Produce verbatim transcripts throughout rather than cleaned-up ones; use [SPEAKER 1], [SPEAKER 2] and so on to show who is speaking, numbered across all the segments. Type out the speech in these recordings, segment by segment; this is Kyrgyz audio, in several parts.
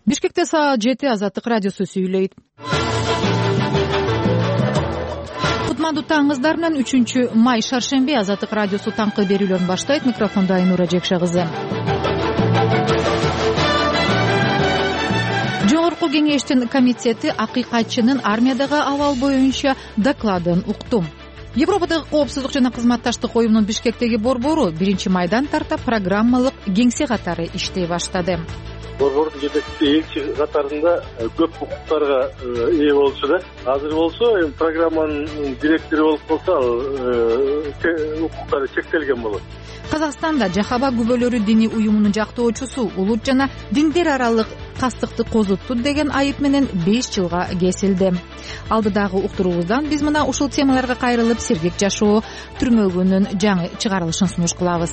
[SPEAKER 1] Бишкекте саат жети Азаттык радиосу сүйлөйт. Кутмандуу таңыңыздар менен үчүнчү май шаршемби Азаттык радиосу таңкы берүүлөрүн баштайт. Микрофондо Айнура Жекше кызы. Жогорку кеңештин комитети акыйкатчынын армиядагы абал боюнча докладын укту. Европадагы коопсуздук жана кызматташтык уюмунун Бишкектеги борбору биринчи майдан тарта программалык кеңсе катары иштей баштады.
[SPEAKER 2] Борбордун жетекчиси элчи катарында көп укуктарга ээ болчу да. Азыр болсо эми программанын директору болуп калса ал укуктары чектелген болот.
[SPEAKER 1] Казакстанда Жахаба күбөлөрү диний уюмунун жактоочусу улут жана диндер аралык кастыкты козутту деген айып менен беш жылга кесилди. Алдыдагы уктуруубуздан биз мына ушул темаларга кайрылып сергек жашоо түрмөгүнүн жаңы чыгарылышын сунуш кылабыз.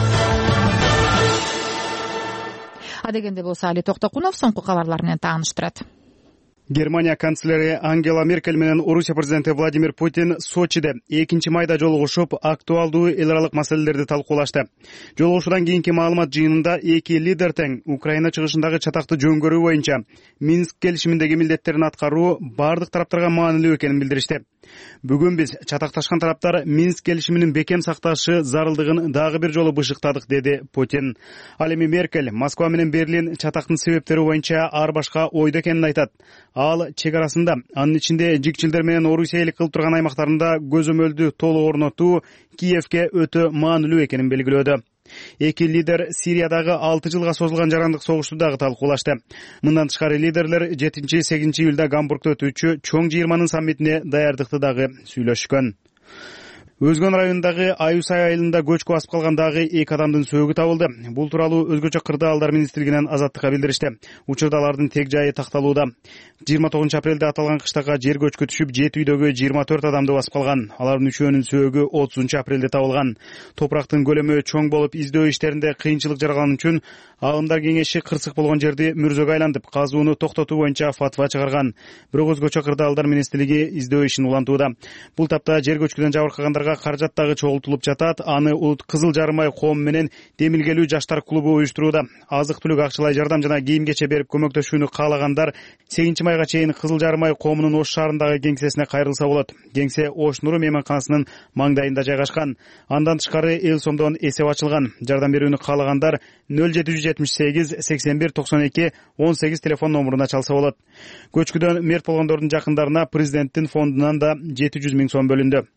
[SPEAKER 1] Адегенде болсо Али Токтокунов соңку кабарлар менен тааныштырат.
[SPEAKER 3] Германия канцлери Ангела Меркель менен Орусия президенти Владимир Путин Сочиде экинчи майда жолугушуп, актуалдуу эл аралык маселелерди талкуулашты. Жолугушуудан кийинки маалымат жыйынында эки лидер тең Украина чыгышындагы чатакты жөнгөрүү боюнча Минск келишиминдеги милдеттерин аткаруу бардык тараптарга маанилүү экенин билдиришти. Бүгүн биз чатакташкан тараптар Минск келишиминин бекем сакташы зарылдыгын дагы бир жолу бышыктадык, деди Путин. Ал эми Меркель Москва менен Берлин чатактын себептери боюнча ар башка ойдо экенин айтат. Ал чек арасында, анын ичинде жикчилдер менен Орусия элик кылып турган аймактарында көзөмөлдү толук орнотуу Киевке өтө маанилүү экенин белгилөөдө. Эки лидер Сириядагы алты жылга созулган жарандык согушту дагы талкуулашты. Мындан тышкары лидерлер жетинчи сегизинчи июлда Гамбургда өтүүчү чоң жыйырманын саммитине даярдыкты дагы сүйлөшкөн. Өзгөн районундагы Аюсай айылында көчкү басып калган дагы эки адамдын сөөгү табылды. Бул тууралуу өзгөчө кырдаалдар министрлигинен Азаттыкка билдиришти. Учурда алардын тег жайы такталууда. жыйырма тогузунчу апрелде аталган кыштакка жер көчкү түшүп, жети үйдөгү жыйырма төрт адамды басып калган. Алардын үчөөнүн сөөгү отузунчу апрелде табылган. Топурактын көлөмү чоң болуп, издөө иштеринде кыйынчылык жаралган үчүн Аалымдар кеңеши кырсык болгон жерди мүрзөгө айлантып, казууну токтотуу боюнча фатва чыгарган. Бирок өзгөчө кырдаалдар министрлиги издөө ишин улантууда. Бул тапта жер көчкүдөн жабыркагандарга каражат дагы чогултулуп жатат. Аны Улут Кызыл Жарым ай коому менен Демилгелүү жаштар клубу уюштурууда. Азык-түлүк, акчалай жардам жана кийим-кече берип көмөктөшүүнү каалагандар сегизинчи майга чейин Кызыл Жарым ай коомунун Ош шаарындагы кеңсесине кайрылса болот. Кеңсе Ош Нуру мейманканасынын маңдайында жайгашкан. Андан тышкары эл сомдон эсеп ачылган. Жардам берүүнү каалагандар нөл жети жүз жетимиш сегиз сексен бир токсон эки он сегиз телефон номуруна чалса болот. Көчкүдөн мерт болгондордун жакындарына президенттин фондунан да жети жүз миң сом бөлүндү.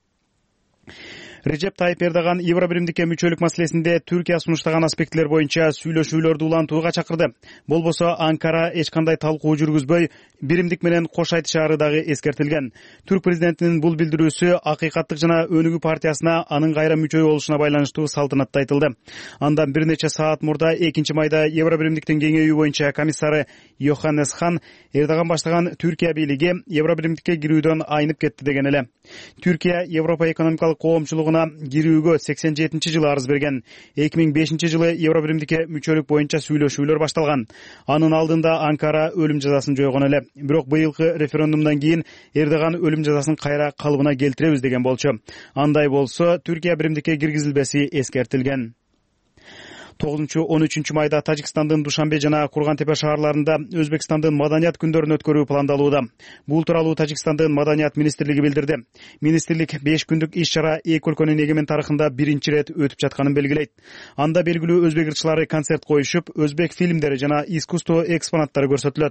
[SPEAKER 3] Режеп Тайып Эрдоган Евробиримдикке мүчөлүк маселесинде Түркия сунуштаган аспектилер боюнча сүйлөшүүлөрдү улантууга чакырды. Болбосо Анкара эч кандай талкуу жүргүзбөй, биримдик менен кош айтышаары дагы эскертилген. Түрк президентинин бул билдирүүсү Акыйкаттык жана Өнүгүү партиясына анын кайра мүчө болушуна байланыштуу салтанатта айтылды. Андан бир нече саат мурда экинчи майда Евробиримдиктин кеңейүү боюнча комиссары Йоханнес Хан Эрдоган баштаган Түркия бийлиги Евробиримдикке кирүүдөн айнып кетти деген эле. Түркия Европа экономикалык коомчулугуна кирүүгө сексен жетинчи жылы арыз берген. эки миң бешинчи жылы Евробиримдикке мүчөлүк боюнча сүйлөшүүлөр башталган. Анын алдында Анкара өлүм жазасын жойгон эле. Бирок быйылкы референдумдан кийин Эрдоган өлүм жазасын кайра калыбына келтиребиз деген болчу. Андай болсо Түркия биримдикке киргизилбеси эскертилген. тогузунчу он үчүнчү майда Тажикстандын Душанбе жана Курган-Тепе шаарларында Өзбекстандын маданият күндөрүн өткөрүү пландалууда. Бул тууралуу Тажикстандын маданият министрлиги билдирди. Министрлик беш күндүк иш-чара эки өлкөнүн эгемен тарыхында биринчи ирет өтүп жатканын белгилейт. Анда белгилүү өзбек ырчылары концерт коюшуп, өзбек фильмдери жана искусство экспонаттары көрсөтүлөт.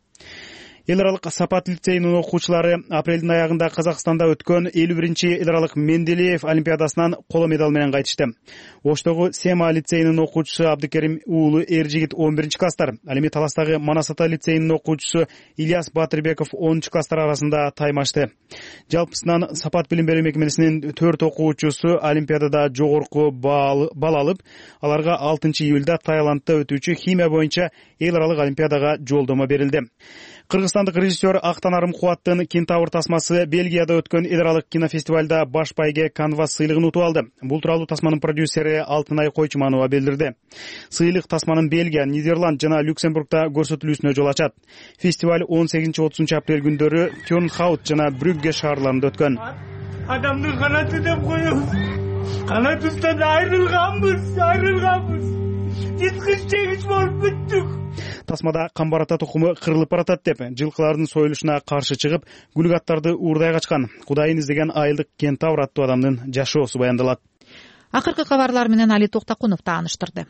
[SPEAKER 3] Эл аралык Сапат лицейинин окуучулары апрелдин аягында Казакстанда өткөн элүү биринчи эл аралык Менделеев олимпиадасынан коло медаль менен кайтышты. Оштогу Сема лицейинин окуучусу Абдыкерим уулу эр жигит он биринчи класстар, ал эми Таластагы Манас ата лицейинин окуучусу Ильяс Батырбеков онунчу класстар арасында таймашты. Жалпысынан Сапат билим берүү мекемесинин төрт окуучусу олимпиадада жогорку балл алып, аларга алтынчы июлда Таиландда өтүүчү химия боюнча эл аралык олимпиадага жолдомо берилди. Кыргызстандык режиссер Актанарым Кубаттын Кентавр тасмасы Бельгияда өткөн эл аралык кинофестивалда баш байге Канвас сыйлыгын утуп алды. Бул тууралуу тасманын продюсери Алтынай Койчуманова билдирди. Сыйлык тасманын Бельгия, Нидерланд жана Люксембургда көрсөтүлүүсүнө жол ачат. Фестиваль он сегизинчи отузунчу апрель күндөрү Тюрнхаут жана Брюгге шаарларында өткөн.
[SPEAKER 4] Адамдын канаты деп коебуз. Канатыбыздан айрылганбыз, айрылганбыз. жыткыч жегич болуп бүттүк.
[SPEAKER 3] Тасмада камбар ата тукуму кырылып баратат деп жылкылардын союлушуна каршы чыгып, гүлгаттарды уурдай качкан Кудайын издеген айылдык кентавр аттуу адамдын жашоосу баяндалат.
[SPEAKER 1] Акыркы кабарлар менен Али Токтакунов тааныштырды.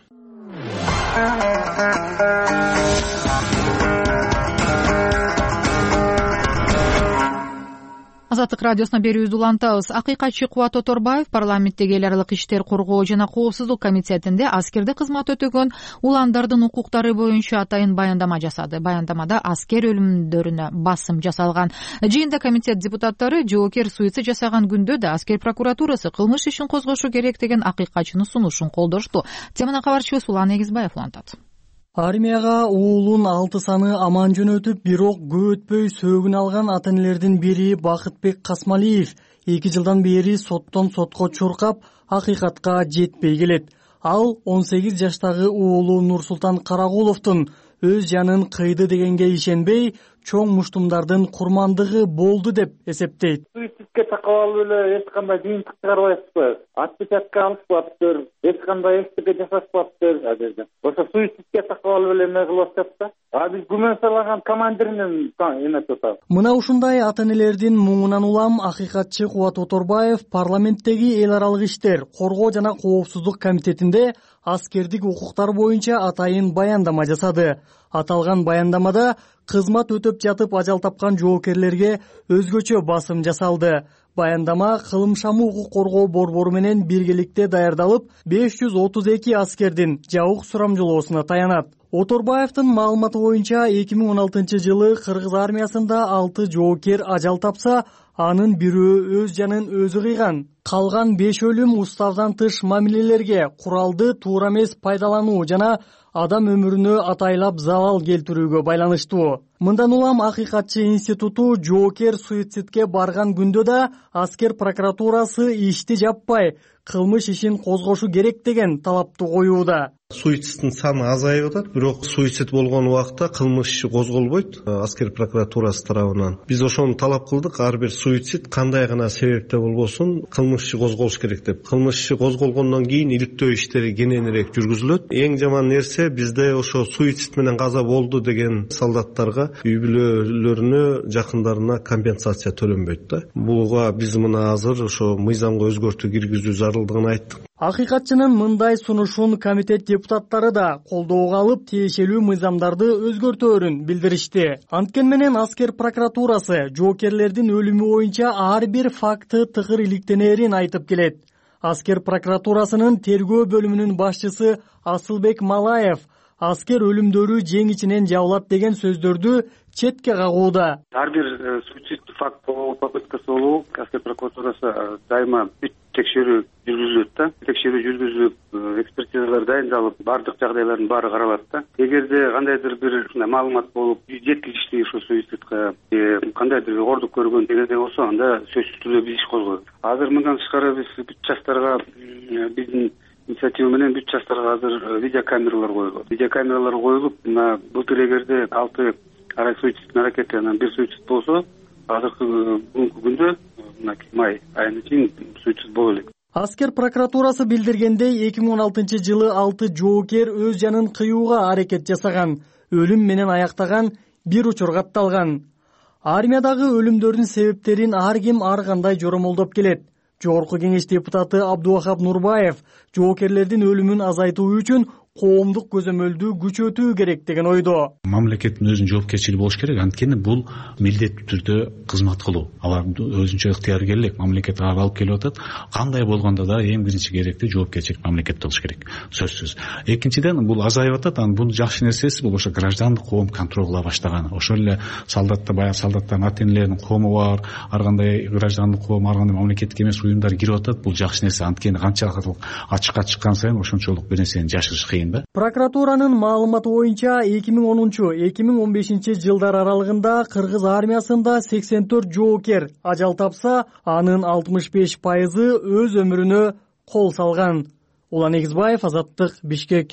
[SPEAKER 1] Азаттык радиосуна берүүбүздү улантабыз. Акыйкатчы Кубат Оторбаев парламенттеги эл аралык иштер коргоо жана коопсуздук комитетинде аскерде кызмат өтөгөн уландардын укуктары боюнча атайын баяндама жасады. Баяндамада аскер өлүмдөрүнө басым жасалган. Жыйында комитет депутаттары жоокер суицид жасаган күндө да аскер прокуратурасы кылмыш ишин козгошу керек деген акыйкатчынын сунушун колдошту. Теманы кабарчыбыз Улан Эгизбаев улантат.
[SPEAKER 5] Армияга уулун алты саны аман жөнөтүп, бирок көп өтпөй сөөгүн алган ата-энелердин бири Бакытбек Касмалиев эки жылдан бери соттон сотко чуркап, акыйкатка жетпей келет. Ал он сегиз жаштагы уулу Нурсултан Карагуловдун өз жанын кыйды дегенге ишенбей, чоң муштумдардын курмандыгы болду деп эсептейт.
[SPEAKER 2] Суицидке такап алып эле эч кандай жыйынтык чыгарбайсызбы? Отпечатка алышпаптыр, эч кандай эстеге жасашпаптыр адеде. Ошо суицидке такап алып эле эме кылып атышат. А биз күмөн салган командиринин эметип атабыз.
[SPEAKER 5] Мына ушундай ата-энелердин муңунан улам акыйкатчы Кубат Оторбаев парламенттеги эл аралык иштер, коргоо жана коопсуздук комитетинде аскердик укуктар боюнча атайын баяндама жасады. Аталган баяндамада кызмат өтөп жатып ажал тапкан жоокерлерге өзгөчө басым жасалды. Баяндама кылымшамы укук коргоо борбору менен биргеликте даярдалып, беш жүз отуз эки аскердин жабык сурамжылоосуна таянат. Оторбаевдин маалыматы боюнча эки миң он алтынчы жылы Кыргыз армиясында алты жоокер ажал тапса, анын бирөө өз жанын өзү кыйган. Калган беш өлүм уставдан тыш мамилелерге, куралды туура эмес пайдалануу жана адам өмүрүнө атайлап залал келтирүүгө байланыштуу. Мындан улам акыйкатчы институту жоокер суицидке барган күндө да аскер прокуратурасы ишти жаппай, кылмыш ишин козгошу керек деген талапты коюуда.
[SPEAKER 6] Суицидтин саны азайып атат, бирок суицид болгон убакта кылмыш иши козголбойт аскер прокуратурасы тарабынан. Биз ошону талап кылдык, ар бир суицид кандай гана себепте болбосун кылмыш иши козголуш керек деп. Кылмыш иши козголгондон кийин иликтөө иштери кененирээк жүргүзүлөт. Эң жаман нерсе бизде ошо суицид менен каза болду деген солдаттарга үй бүлөлөрүнө, жакындарына компенсация төлөнбөйт да. Буга биз мына азыр ошо мыйзамга өзгөртүү киргизүү зарылдыгын айттык.
[SPEAKER 5] Акыйкатчынын мындай сунушун комитет депутаттары да колдоого алып, тиешелүү мыйзамдарды өзгөртөөрүн билдиришти. Анткени менен аскер прокуратурасы жоокерлердин өлүмү боюнча ар бир факты тыгыр иликтенерин айтып келет. Аскер прокуратурасынын тергөө бөлүмүнүн башчысы Асылбек Малаев аскер өлүмдөрү жең ичинен жабылат деген сөздөрдү четке кагууда.
[SPEAKER 2] Ар бир суицид факт болобу, попыткасы болобу, аскер прокуратурасы дайыма бүт текшерүү жүргүзүлөт да. Текшерүү жүргүзүлүп, экспертизалар дайындалып, бардык жагдайлардын баары каралат да. Эгерде кандайдыр бир маалымат болуп, жеткиликтүү ушул суицидке кандайдыр бир ордук көргөн дегенде болсо, анда сөзсүз түрдө биз иш козгойбуз. Азыр мындан тышкары биз бүт жаштарга биздин инициатива менен бүт жаштарга азыр видеокамералар коюлат. Видеокамералар коюлуп, мына былтыр эгерде алты арай суицидтин аракети, анан бир суицид болсо, азыркы бүгүнкү күндө мына май айына чейин суицид боло элек.
[SPEAKER 5] Аскер прокуратурасы билдиргендей, эки миң он алтынчы жылы алты жоокер өз жанын кыюуга аракет жасаган, өлүм менен аяктаган бир учур катталган. Армиядагы өлүмдөрдүн себептерин ар ким ар кандай жоромолдоп келет. Жогорку кеңеш депутаты Абдувахап Нурбаев жоокерлердин өлүмүн азайтуу үчүн коомдук көзөмөлдү күчөтүү керек деген ойдо.
[SPEAKER 7] Мамлекеттин өзүнүн жоопкерчилиги болуш керек. Анткени бул милдеттүү түрдө кызмат кылуу. Алар өзүнчө ыктыяркерлик мамлекет ага алып келип атат. Кандай болгондо да эң биринчи керекти жоопкерчилик мамлекетте болуш керек. Сөзсүз. Экинчиден бул азайып атат. Анан бул жакшы нерсеси бул ошо граждандык коом контроль кыла баштаган. Ошол эле солдатта баягы солдаттардын ата-энелеринин коому бар, ар кандай граждандык коом, ар кандай мамлекеттик эмес уюмдар кирип атат. Бул жакшы нерсе. Анткени канчалык ачыкка чыккан сайын ошончолук бир нерсени жашырыш кыйын.
[SPEAKER 5] Прокуратуранын маалыматы боюнча эки миң онунчу — эки миң он бешинчи жылдар аралыгында Кыргыз армиясында сексен төрт жоокер ажал тапса, анын алтымыш беш пайызы өз өмүрүнө кол салган. Улан Эгизбаев, Азаттык, Бишкек.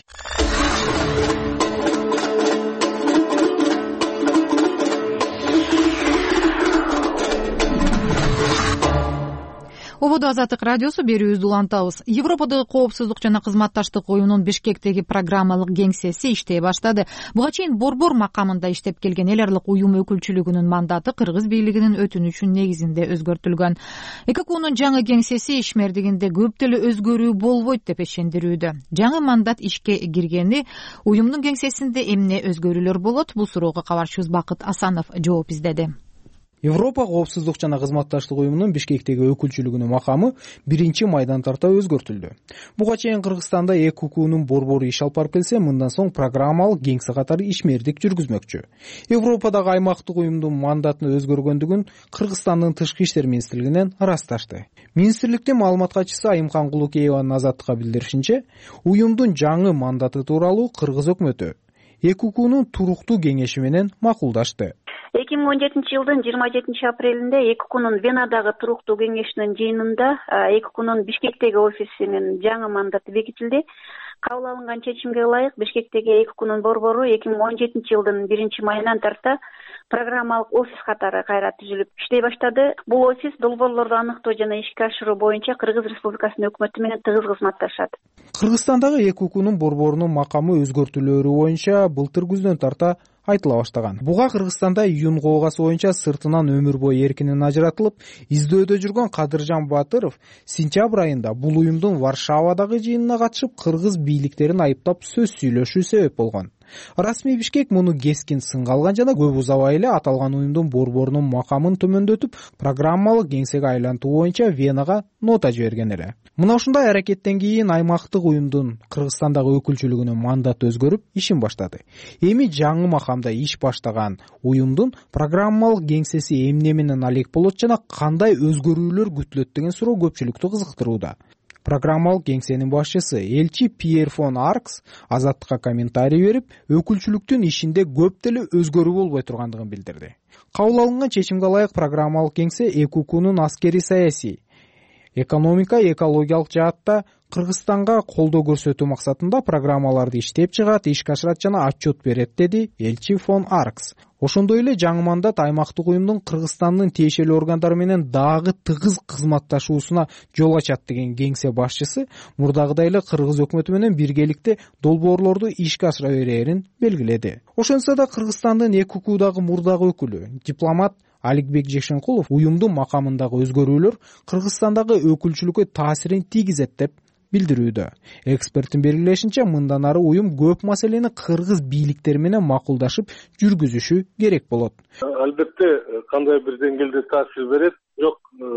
[SPEAKER 1] Жогоруда Азаттык радиосу, берүүбүздү улантабыз. Европадагы коопсуздук жана кызматташтык уюмунун Бишкектеги программалык кеңсеси иштей баштады. Буга чейин борбор макамында иштеп келген эл аралык уюм өкүлчүлүгүнүн мандаты кыргыз бийлигинин өтүнүчүнүн негизинде өзгөртүлгөн. ЭККУнун жаңы кеңсеси ишмердигинде көп деле өзгөрүү болбойт деп ишендирүүдө. Жаңы мандат ишке киргени уюмдун кеңсесинде эмне өзгөрүүлөр болот? Бул суроого кабарчыбыз Бакыт Асанов жооп издеди.
[SPEAKER 8] Европа коопсуздук жана кызматташтык уюмунун Бишкектеги өкүлчүлүгүнүн макамы биринчи майдан тарта өзгөртүлдү. Буга чейин Кыргызстанда ЭККУнун борбору иш алып барып келсе, мындан соң программалык кеңсе катары ишмердик жүргүзмөкчү. Европадагы аймактык уюмдун мандатынын өзгөргөндүгүн Кыргызстандын тышкы иштер министрлигинен ырасташты. Министрликтин маалымат катчысы Айымкан Кулукееванын Азаттыкка билдиришинче, уюмдун жаңы мандаты тууралуу Кыргыз өкмөтү ЭККУнун туруктуу кеңеши менен макулдашты.
[SPEAKER 9] эки миң он жетинчи жылдын жыйырма жетинчи апрелинде ЭККУнун Венадагы туруктуу кеңешинин жыйынында ЭККУнун Бишкектеги офисинин жаңы мандаты бекитилди. Кабыл алынган чечимге ылайык Бишкектеги ЭККУнун борбору эки миң он жетинчи жылдын биринчи майынан тарта программалык офис катары кайра түзүлүп иштей баштады. Бул офис долбоорлорду аныктоо жана ишке ашыруу боюнча Кыргыз Республикасынын өкмөтү менен тыгыз кызматташат.
[SPEAKER 8] Кыргызстандагы ЭККУнун борборунун макамы өзгөртүүлөрү боюнча былтыр күздөн тарта айтыла баштаган. Буга Кыргызстанда июнь коогасы боюнча сыртынан өмүр бою эркинен ажыратылып, издөөдө жүргөн Кадыржан Батыров сентябрь айында бул уюмдун Варшавадагы жыйынына катышып, кыргыз бийликтерин айыптап сөз сүйлөшүү себеп болгон. Расмий Бишкек муну кескин сынга алган жана көп узабай эле аталган уюмдун борборунун макамын төмөндөтүп, программалык кеңсеге айлантуу боюнча Венага нота жиберген эле. Мына ушундай аракеттен кийин аймактык уюмдун Кыргызстандагы өкүлчүлүгүнүн мандаты өзгөрүп, ишин баштады. Эми жаңы макамда иш баштаган уюмдун программалык кеңсеси эмне менен алек болот жана кандай өзгөрүүлөр күтүлөт деген суроо көпчүлүктү кызыктырууда. Программалык кеңсенин башчысы элчи Пьер фон Аркс Азаттыкка комментарий берип, өкүлчүлүктүн ишинде көп деле өзгөрүү болбой тургандыгын билдирди. Кабыл алынган чечимге ылайык программалык кеңсе ЭККУнун аскери саясий, экономика, экологиялык жаатта Кыргызстанга колдоо көрсөтүү максатында программаларды иштеп чыгат, ишке ашырат жана отчет берет, деди элчи фон Аркс. Ошондой эле жаңы мандат аймактык уюмдун Кыргызстандын тиешелүү органдары менен дагы тыгыз кызматташуусуна жол ачат деген кеңсе башчысы мурдагыдай эле Кыргыз өкмөтү менен биргеликте долбоорлорду ишке ашыра берерин белгиледи. Ошентсе да Кыргызстандын ЭККУдагы мурдагы өкүлү, дипломат Аликбек Жекшенкулов уюмдун макамындагы өзгөрүүлөр Кыргызстандагы өкүлчүлүккө таасирин тийгизет деп билдирүүдө. Эксперттин белгилешинче, мындан ары уюм көп маселени кыргыз бийликтери менен макулдашып жүргүзүшү керек болот.
[SPEAKER 2] Албетте кандай бир деңгээлде таасир берет, жок,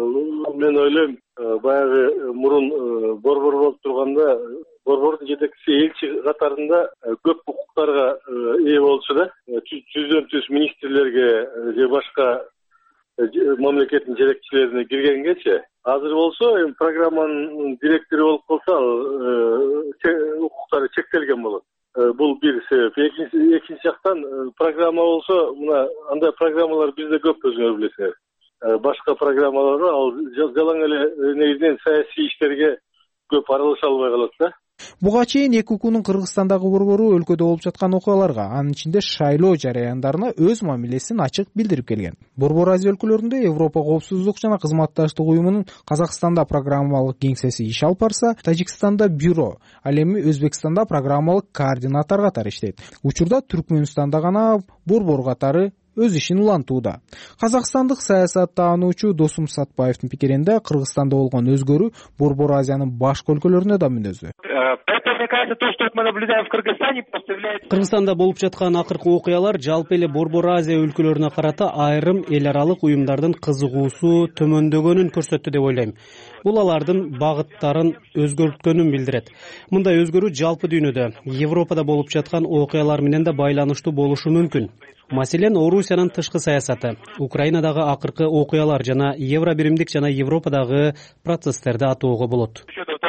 [SPEAKER 2] мен ойлойм, баягы мурун борбор болуп турганда борбордун жетекчиси элчи катарында көп укуктарга ээ болчу да, жүздөн түз министрлерге же башка мамлекеттин жетекчилерине киргенгечи, азыр болсо эми программанын директору болуп калса, ал укуктары чектелген болот. Бул бир себеп. Экинчи экинчи жактан программа болсо, мына андай программалар бизде көп, өзүңөр билесиңер. Башка программаларга ал жалаң эле негизинен саясий иштерге көп аралаша албай калат да.
[SPEAKER 8] Буга чейин ЭККУнун Кыргызстандагы борбору өлкөдө болуп жаткан окуяларга, анын ичинде шайлоо жараяндарына өз мамилесин ачык билдирип келген. Борбор Азия өлкөлөрүндө Европа коопсуздук жана кызматташтык уюмунун Казакстанда программалык кеңсеси иш алып барса, Тажикстанда бюро, ал эми Өзбекстанда программалык координатор катары иштейт. Учурда Түркмөнстанда гана борбор катары өз ишин улантууда. Казакстандык саясаттануучу Досум Сатпаевдин пикиринде, Кыргызстанда болгон өзгөрүү Борбор Азиянын башка өлкөлөрүнө да мүнөздүү.
[SPEAKER 10] Кыргызстанда болуп жаткан акыркы окуялар жалпы эле Борбор Азия өлкөлөрүнө карата айрым эл аралык уюмдардын кызыгуусу төмөндөгөнүн көрсөттү деп ойлойм. Бул алардын багыттарын өзгөрткөнүн билдирет. Мындай өзгөрүү жалпы дүйнөдө, Европада болуп жаткан окуялар менен да байланыштуу болушу мүмкүн. Маселен, Орусиянын тышкы саясаты, Украинадагы акыркы окуялар жана Евробиримдик жана Европадагы процесстерди атоого болот.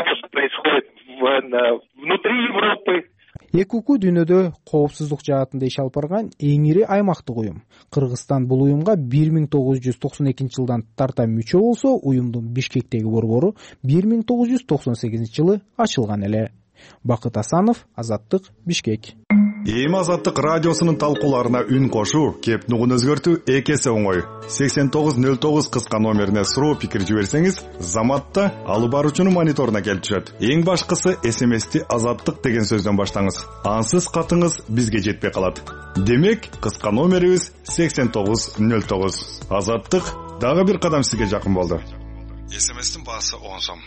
[SPEAKER 8] ЭККУ дүйнөдө коопсуздук жаатында иш алып барган эң ири аймактык уюм. Кыргызстан бул уюмга бир миң тогуз жүз токсон экинчи жылдан тарта мүчө болсо, уюмдун Бишкектеги борбору бир миң тогуз жүз токсон сегизинчи жылы ачылган эле. Бакыт Асанов, Азаттык, Бишкек.
[SPEAKER 11] Эми Азаттык радиосунун талкууларына үн кошуу, кеп нугун өзгөртүү эки эсе оңой. сексен тогуз нөл тогуз кыска номерине суроо пикир жиберсеңиз, Заматта алып баруучунун мониторуна келип түшөт. Эң башкысы эс эм эсти Азаттык деген сөздөн баштаңыз. Ансыз катыңыз бизге жетпей калат. Демек, кыска номерибиз сексен тогуз нөл тогуз. Азаттык дагы бир кадам сизге жакын болду. эс эм эстин баасы он сом.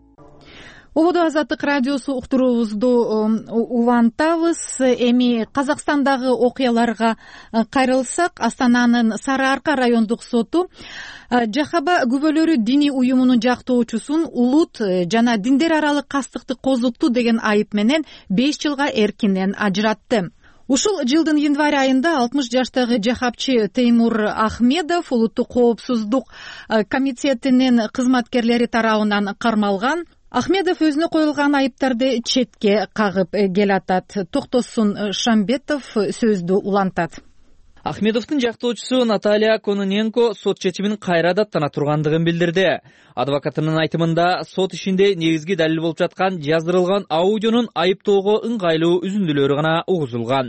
[SPEAKER 1] Ободо Азаттык радиосу уктуруубузду улантабыз. Эми Казакстандагы окуяларга кайрылсак, Астананын Сары Арка райондук соту Жахаба күбөлөрү диний уюмунун жактоочусун улут жана диндер аралык кастыкты козутту деген айып менен беш жылга эркинен ажыратты. Ушул жылдын январь айында алтымыш жаштагы жахапчы Теймур Ахмедов улуттук коопсуздук комитетинин кызматкерлери тарабынан кармалган. Ахмедов өзүнө коюлган айыптарды четке кагып келатат. Токтосун Шамбетов сөздү улантат.
[SPEAKER 12] Ахмедовдун жактоочусу Наталья Кононенко сот чечимин кайра даттана тургандыгын билдирди. Адвокатынын айтымында сот ишинде негизги далил болуп жаткан жаздырылган аудионун айыптоого ыңгайлуу үзүндүлөрү гана угузулган.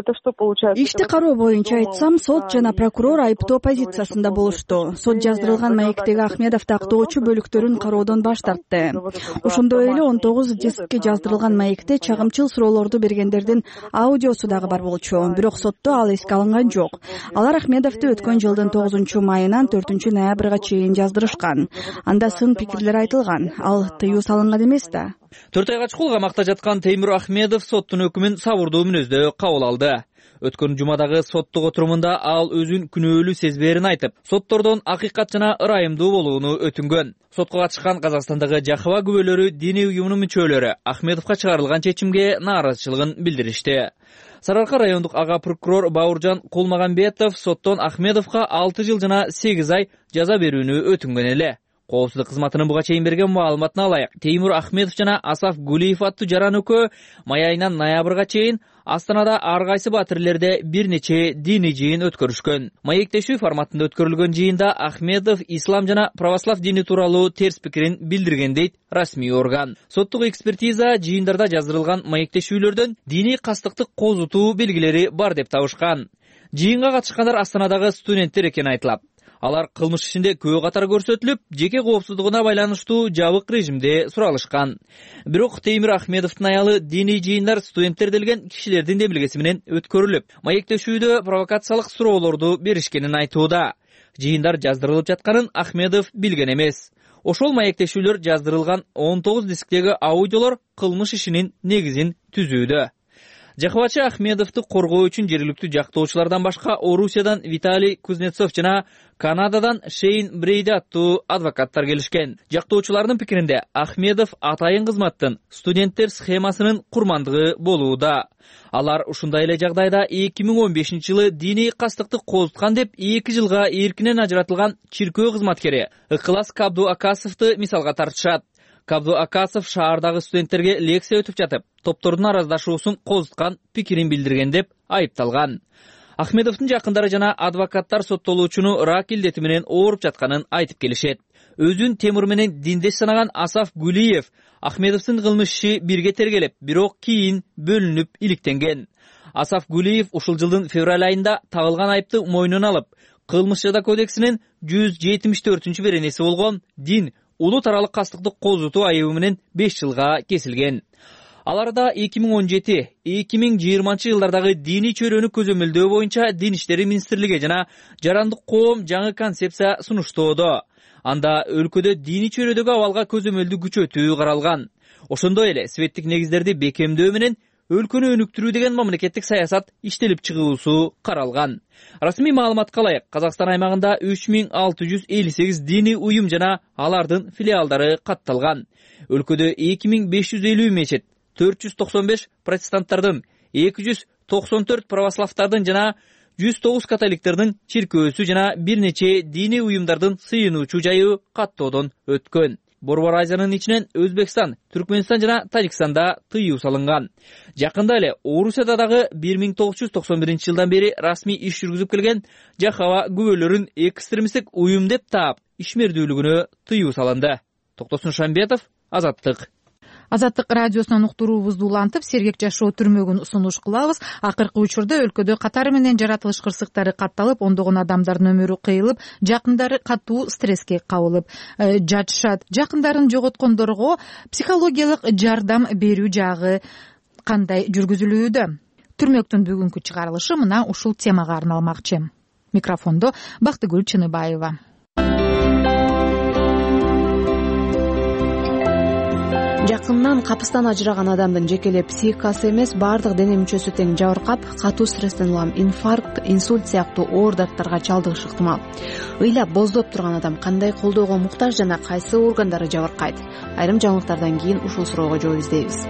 [SPEAKER 13] Ишти кароо боюнча айтсам, сот жана прокурор айыптоо позициясында болушту. Сот жаздырылган маектеги Ахмедов тактоочу бөлүктөрүн кароодон баш тартты. Ошондой эле он тогуз дискке жаздырылган маекте чагымчыл суроолорду бергендердин аудиосу дагы бар болчу. Бирок сотто ал эске алынган жок. Алар Ахмедовду өткөн жылдын тогузунчу майынан төртүнчү ноябрга чейин жаздырышкан. Анда сын пикирлер айтылган. Ал тыюу салынган эмес да.
[SPEAKER 12] төрт айга чукул камакта жаткан Теймур Ахмедов соттун өкүмүн сабырдуу мүнөздө кабыл алды. Өткөн жумадагы соттук отурумунда ал өзүн күнөөлүү сезбээрин айтып, соттордон акыйкат жана ырайымдуу болууну өтүнгөн. Сотко катышкан Казакстандагы Жахава күбөлөрү диний уюмунун мүчөлөрү Ахмедовго чыгарылган чечимге нааразычылыгын билдиришти. Сары Арка райондук ага прокурор Бауыржан Кулмагамбетов соттон Ахмедовго алты жыл жана сегиз ай жаза берүүнү өтүнгөн эле. Коопсуздук кызматынын буга чейин берген маалыматына ылайык, Теймур Ахмедов жана Асаф Гулиев аттуу жаран экөө май айынан ноябрга чейин Астанада ар кайсы батирлерде бир нече диний жыйын өткөрүшкөн. Маектешүү форматында өткөрүлгөн жыйында Ахмедов ислам жана православ дини тууралуу терс пикирин билдирген дейт расмий орган. Соттук экспертиза жыйындарда жаздырылган маектешүүлөрдөн диний кастыктык козутуу белгилери бар деп табышкан. Жыйынга катышкандар Астанадагы студенттер экени айтылат. Алар кылмыш ишинде көбү катар көрсөтүлүп, жеке коопсуздугуна байланыштуу жабык режимде суралышкан. Бирок Теймур Ахмедовдун аялы диний жыйындар студенттер делген кишилердин демилгеси менен өткөрүлүп, маектешүүдө провокациялык суроолорду беришкенин айтууда. Жыйындар жаздырылып жатканын Ахмедов билген эмес. Ошол маектешүүлөр жаздырылган он тогуз дисктеги аудиолор кылмыш ишинин негизин түзүүдө. Жахвачы Ахмедовду коргоо үчүн жергиликтүү жактоочулардан башка Орусиядан Виталий Кузнецов жана Канададан Шейн Брейди аттуу адвокаттар келишкен. Жактоочулардын пикиринде Ахмедов атайын кызматтын студенттер схемасынын курмандыгы болууда. Алар ушундай эле жагдайда эки миң он бешинчи жылы диний кастыкты козуткан деп эки жылга эркинен ажыратылган чиркөө кызматкери Ыкылас Кабду Акасовду мисалга тартышат. Кабду Акасов шаардагы студенттерге лекция өтүп жатып, топтордун араздашуусун козуткан пикирин билдирген деп айыпталган. Ахмедовдун жакындары жана адвокаттар соттолуучуну рак илдети менен ооруп жатканын айтып келишет. Өзүн Темур менен диндеш санаган Асаф Гулиев Ахмедовдун кылмыш иши бирге тергелеп, бирок кийин бөлүнүп иликтенген. Асаф Гулиев ушул жылдын февраль айында тагылган айыпты мойнуна алып, кылмыш жаза кодексинин жүз жетимиш төртүнчү беренеси болгон дин улут аралык кастыкты козутуу айыбы менен беш жылга кесилген. Аларда эки миң он жети — эки миң жыйырманчы жылдардагы диний чөйрөнү көзөмөлдөө боюнча Дин иштери министрлиги жана Жарандык коом жаңы концепция сунуштоодо. Анда өлкөдө диний чөйрөдөгү абалга көзөмөлдү күчөтүү каралган. Ошондой эле светтик негиздерди бекемдөө менен өлкөнү өнүктүрүү деген мамлекеттик саясат иштелип чыгуусу каралган. Расмий маалыматка ылайык, Казакстан аймагында үч миң алты жүз элүү сегиз диний уюм жана алардын филиалдары катталган. Өлкөдө эки миң беш жүз элүү мечит, төрт жүз токсон беш протестанттардын, эки жүз токсон төрт православдардын жана жүз тогуз католиктердин чиркөөсү жана бир нече диний уюмдардын сыйынуучу жайы каттоодон өткөн. Борбор Азиянын ичинен Өзбекстан, Түркмөнстан жана Тажикстанда тыюу салынган. Жакында эле Орусияда дагы бир миң тогуз жүз токсон биринчи жылдан бери расмий иш жүргүзүп келген Жахава күбөлөрүн экстремисттик уюм деп таап, ишмердүүлүгүнө тыюу салынды. Токтосун Шамбетов, Азаттык.
[SPEAKER 1] Азаттык радиосунан уктуруубузду улантып, сергек жашоо түрмөгүн сунуш кылабыз. Акыркы учурда өлкөдө катары менен жаратылыш кырсыктары катталып, ондогон адамдардын өмүрү кыйылып, жакындары катуу стресске кабылып жатышат. Жакындарын жоготкондорго психологиялык жардам берүү жагы кандай жүргүзүлүүдө? Түрмөктүн бүгүнкү чыгарылышы мына ушул темага арналмакчы. Микрофондо Бактыгүл Чыныбаева.
[SPEAKER 14] Жакындан капыстан ажыраган адамдын жекелеп психикасы эмес, баардык дене мүчөсү тең жабыркап, катуу стресстен улам инфаркт, инсульт сыяктуу оор дарттарга чалдыгышы ыктымал. Ыйлап боздоп турган адам кандай колдоого муктаж жана кайсы органдары жабыркайт? Айрым жаңылыктардан кийин ушул суроого жооп издейбиз.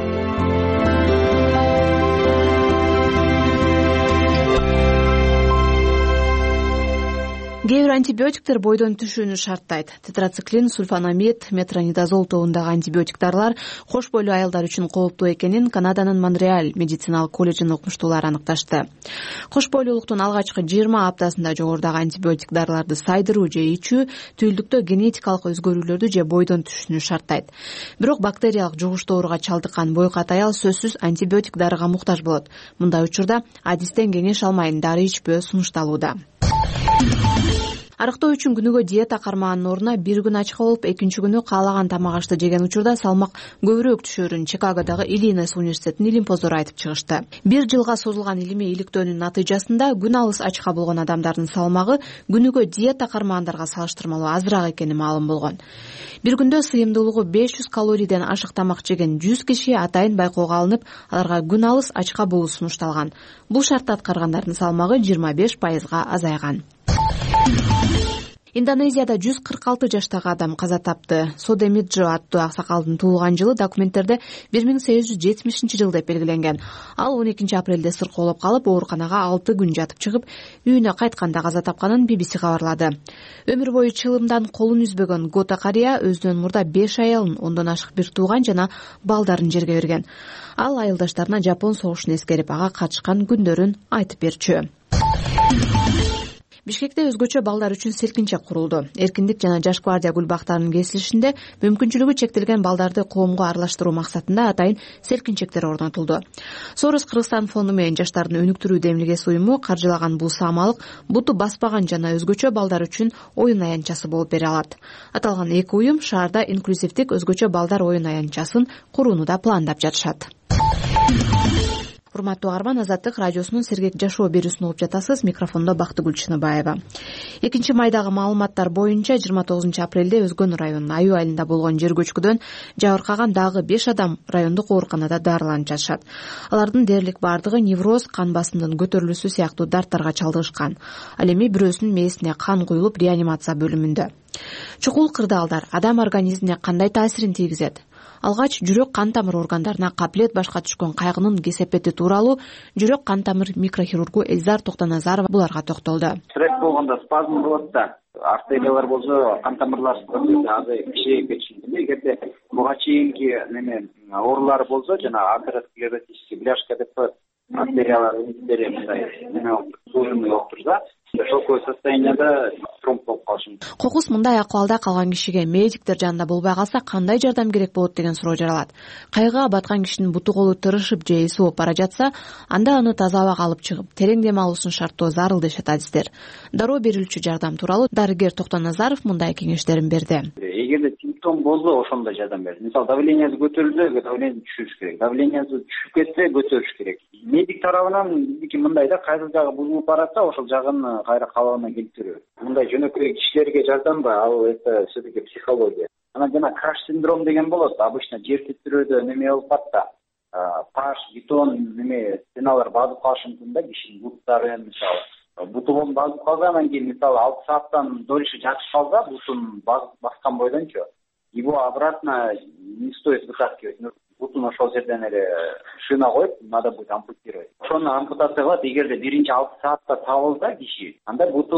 [SPEAKER 14] Кээ бир антибиотиктер бойдон түшүүнү шарттайт. Тетрациклин, сульфанамид, метронидазол тобундагы антибиотиктарлар кош бойлуу аялдар үчүн кооптуу экенин Канаданын Монреаль медициналык колледжинин окумуштуулары аныкташты. Кош бойлуулуктун алгачкы жыйырма аптасында жогорудагы антибиотик дарыларды сайдыруу же ичүү түйүлдүктө генетикалык өзгөрүүлөрдү же бойдон түшүүнү шарттайт. Бирок бактериялык жугуштуу ооруга чалдыккан бойкат аял сөзсүз антибиотик дарыга муктаж болот. Мындай учурда адистен кеңеш алмай дары ичпөө сунушталууда. Арыктоо үчүн күнүгө диета кармаганын ордуна бир күн ачка болуп, экинчи күнү каалаган тамак ашты жеген учурда салмак көбүрөөк түшөрүн Чикагодогу Иллинойс университетинин илимпоздору айтып чыгышты. Бир жылга созулган илимий иликтөөнүн натыйжасында күн алыс ачка болгон адамдардын салмагы күнүгө диета кармагандарга салыштырмалуу азыраак экени маалым болгон. Бир күндө сыйымдуулугу беш жүз калорийден ашык тамак жеген жүз киши атайын байкоого алынып, аларга күн алыс ачка болуу сунушталган. Бул шартты аткаргандардын салмагы жыйырма беш пайызга азайган. Индонезияда жүз кырк алты жаштагы адам каза тапты. Содемиджо аттуу аксакалдын туулган жылы документтерде бир миң сегиз жүз жетимишинчи жыл деп белгиленген. Ал он экинчи апрелде сыркоолоп калып, ооруканага алты күн жатып чыгып, үйүнө кайтканда каза тапканын би би си кабарлады. Өмүр бою чылымдан колун үзбөгөн Гота карыя өзүнөн мурда беш аялын, ондон ашык бир тууган жана балдарын жерге берген. Ал айылдаштарына Жапон согушун эскерип, ага катышкан күндөрүн айтып берчү. Бишкекте өзгөчө балдар үчүн селкинчек курулду. Эркиндик жана Жаш гвардия гүл бактарынын кесилишинде мүмкүнчүлүгү чектелген балдарды коомго аралаштыруу максатында атайын селкинчектер орнотулду. Сорос Кыргызстан фонду менен жаштардын өнүктүрүү демилгеси уюму каржылаган бул саамалык буту баспаган жана өзгөчө балдар үчүн оюн аянтчасы болуп бере алат. Аталган эки уюм шаарда инклюзивдик өзгөчө балдар оюн аянтчасын курууну да пландап жатышат. Урматтуу арман, Азаттык радиосунун сергек жашоо берүүсүн угуп жатасыз. Микрофондо Бактыгүл Чыныбаева. экинчи майдагы маалыматтар боюнча жыйырма тогузунчу апрелде Өзгөн районунун Аюу айылында болгон жер көчкүдөн жабыркаган дагы беш адам райондук ооруканада дарыланып жатышат. Алардын дээрлик бардыгы невроз, кан басымдын көтөрүлүшү сыяктуу дарттарга чалдыгышкан. Ал эми бирөөсүнүн мээсине кан куюлуп реанимация бөлүмүндө. Чукул кырдаалдар адам организмине кандай таасирин тийгизет? Алгач жүрөк кан тамыр органдарына капилет башка түшкөн кайгынын кесепети тууралуу жүрөк кан тамыр микрохирургу Эльзар Токтоназаров буларга токтолду.
[SPEAKER 15] Стресс болгондо спазм болот да, артериялар болсо кан тамырлар азыр кичейип кетиши. Эгерде буга чейинки неме оорулар болсо жана атеросклеротический бляшка деп коет, артериялар үмүттери мындай неме суженный болуп турса, шоковое состоянияда тромб болуп калышы мүмкүн.
[SPEAKER 14] Кокус мындай акыбалда калган кишиге медиктер жанында болбой калса кандай жардам керек болот деген суроо жаралат. Кайгыга баткан кишинин буту колу тырышып же эси ооп бара жатса, анда аны таза абага алып чыгып, терең дем алуусун шарттоо зарыл дешет адистер. Дароо берилүүчү жардам тууралуу дарыгер Токтоназаров мындай кеңештерин берди.
[SPEAKER 15] Эгерде симптом болсо, ошондо жардам берди. Мисалы, давлениясы көтөрүлдү, давление түшүрүш керек. Давлениясы түшүп кетсе, көтөрүш керек. Медик тарабынан биздики мындай да, кайсы жагы бузулуп баратса, ошол жагын кайра калыбына келтирүү. Мындай жөнөкөй кишилерге жардамбы, ал это все-таки психология. Анан жана краш синдром деген болот. Обычно жер титирөөдө неме болуп калат да. Таш, бетон неме стеналар базып калышы мүмкүн да, кишинин буттары мисалы. Бутун базып калса, анан кийин мисалы алты сааттан дольше жатып калса, бутун баскан бойдончу, его обратно не стоит вытаскивать. Бутун ошол жерден эле шина коюп, надо будет ампутировать. Ошону ампутация кылат. Эгерде биринчи алты саатта табылса киши, анда буту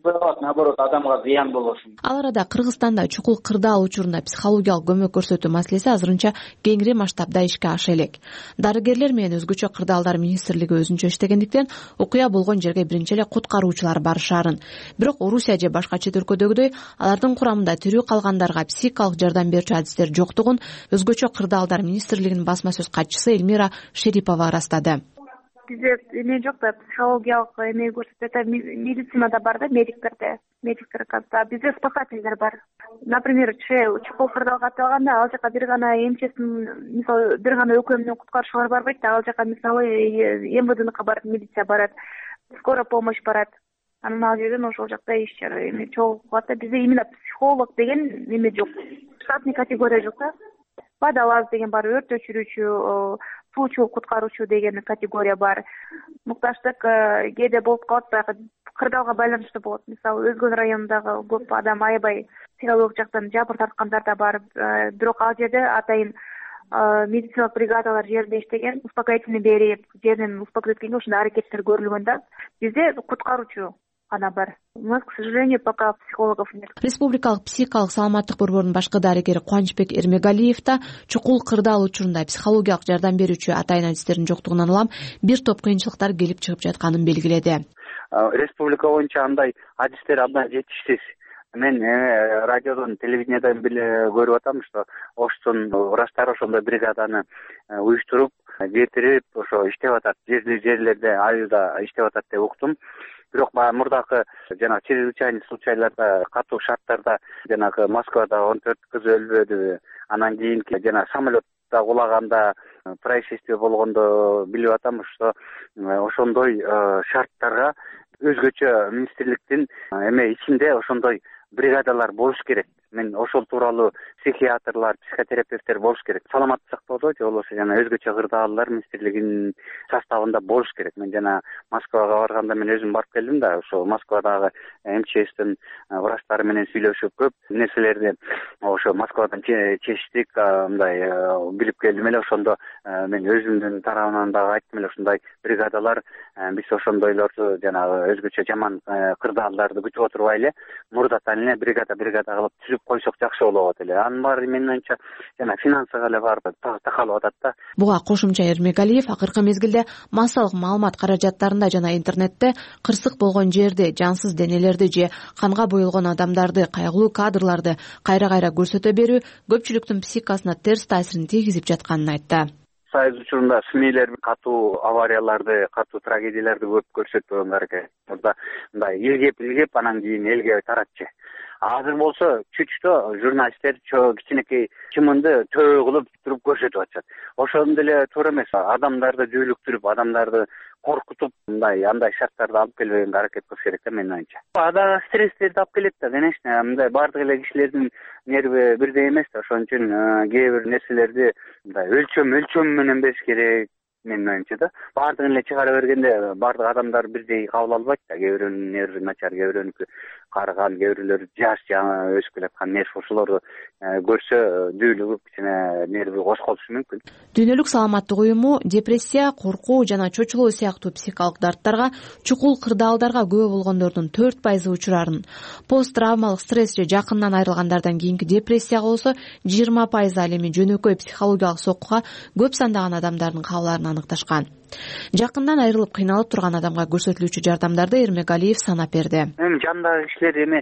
[SPEAKER 15] болот, наоборот адамга зыян болосун.
[SPEAKER 14] Ал арада Кыргызстанда чукул кырдаал учурунда психологиялык көмөк көрсөтүү маселеси азырынча кеңири масштабда ишке аша элек. Дарыгерлер менен өзгөчө кырдаалдар министрлиги өзүнчө иштегендиктен окуя болгон жерге биринчи эле куткаруучулар барышаарын. Бирок Орусия же башка чет өлкөдөгүдөй алардын курамында тирүү калгандарга психикалык жардам берүүчү адистер жоктугун өзгөчө кырдаалдар министрлигинин басма сөз катчысы Эльмира Шерипова ырастады.
[SPEAKER 16] Бизде эме жок да, психологиялык эме көрсөтөт, медицинада бар да, медиктерде, медиктер катта, бизде спасательдер бар. Например, чукул кырдаалга атталганда ал жака бир гана эмчесин, мисалы, бир гана өкмө менен куткаруучулар барбайт да, ал жака мисалы эм вэ дныкка барат, милиция барат, скорая помощь барат. Анан ал жерден ошол жакта иш эме чогуу кылат да, бизде именно психолог деген эме жок. Штатный категория жок да. Водолаз деген бар, өрт өчүрүүчү, суучу куткаруучу деген категория бар. Мукташтык кээде болуп калат, баягы кырдаалга байланыштуу болот. Мисалы, Өзгөн районундагы көп адам аябай психологиялык жактан жабыр тарткандар да бар. Бирок ал жерде атайын медициналык бригадалар жеринде иштеген, успокоительный берип, жеринен успокоить эткенге ошондой аракеттер көрүлгөн да. Бизде куткаруучу гана бар. У нас, к сожалению, пока психологов нет.
[SPEAKER 14] Республикалык психикалык саламаттык борборунун башкы дарыгери Кубанычбек Эрмегалиев да чукул кырдаал учурунда психологиялык жардам берүүчү атайын адистердин жоктугунан улам бир топ кыйынчылыктар келип чыгып жатканын белгиледи.
[SPEAKER 15] Республика боюнча андай адистер абдан жетишсиз. Мен радиодон, телевидениеден биле көрүп атам, что Оштун врачтар ошондой бригаданы уюштуруп, кетирип, ошо иштеп атат. Жерлер жерлерде айылда иштеп атат деп уктум. Бирок баягы мурдакы жана чрезвычайный случайларда, катуу шарттарда, жанагы Москвада он төрт кыз өлбөдү, анан кийинки жана самолетто кулаганда происшествие болгондо билип атам, что ошондой шарттарга өзгөчө министрликтин эме ичинде ошондой бригадалар болуш керек. Мен ошол тууралуу психиатрлар, психотерапевттер болуш керек. Саламаттык сактоодо же болбосо жана өзгөчө кырдаалдар министрлигинин составында болуш керек. Мен жана Москвага барганда мен өзүм барып келдим да, ошо Москвадагы эм че эстин врачтары менен сүйлөшүп көп нерселерди ошо Москвадан чечтик, мындай билип келдим эле. Ошондо мен өзүмдүн тарабымдан дагы айттым эле, ушундай бригадалар биз ошондойлорду жанагы өзгөчө жаман кырдаалдарды күтүп отурбайлы, мурдатан эле бригада бригада кылып түзүп койсок жакшы болот эле. Анын баары менин оюмча жана финансыга эле барып такалып атат да.
[SPEAKER 14] Буга кошумча Эрмегалиев акыркы мезгилде массалык маалымат каражаттарында жана интернетте кырсык болгон жерди, жансыз денелерди же канга боелгон адамдарды, кайгылуу кадрларды кайра-кайра көрсөтө берүү көпчүлүктүн психикасына терс таасирин тийгизип жатканын айтты.
[SPEAKER 15] Союз учурунда СМИлер катуу аварияларды, катуу трагедияларды көп көрсөтпөгөнгө аракет. Мурда мындай илгеп-илгеп анан кийин элге таратчы. Азыр болсо чүчтө журналисттер кичинекей чымынды төбө кылып туруп көрсөтүп атышат. Ошондой эле туура эмес. Адамдарды дүүлүктүрүп, адамдарды коркутуп, мындай андай шарттарды алып келбегенге аракет кылыш керек да менин оюмча. Ада стресстерди алып келет да, конечно, мындай бардык эле кишилердин нерви бирдей эмес да, ошон үчүн кээ бир нерселерди мындай өлчөм өлчөм менен бериш керек менин оюмча да. Бардыгын эле чыгара бергенде бардык адамдар бирдей кабыл албайт да. Кээ бирөөнүн нерви начар, кээ бирөөнүкү карыган, кээ бирөлөр жаш жаңы өсүп келаткан нерв, ошолорду көрсө дүүлүгүп кичине нерви козголушу мүмкүн.
[SPEAKER 14] Дүйнөлүк саламаттык уюму депрессия, коркуу жана чочулоо сыяктуу психикалык дарттарга, чукул кырдаалдарга күбө болгондордун төрт пайызы учурарын, пост травмалык стресс же жакындан айрылгандардан кийинки депрессияга болсо жыйырма пайыз, ал эми жөнөкөй психологиялык соккуга көп сандаган адамдардын кабыларын аныкташкан. Жакындан айрылып кыйналып турган адамга көрсөтүлүүчү жардамдарды Эрмегалиев санап берди.
[SPEAKER 15] Эми жандагы кишилер эми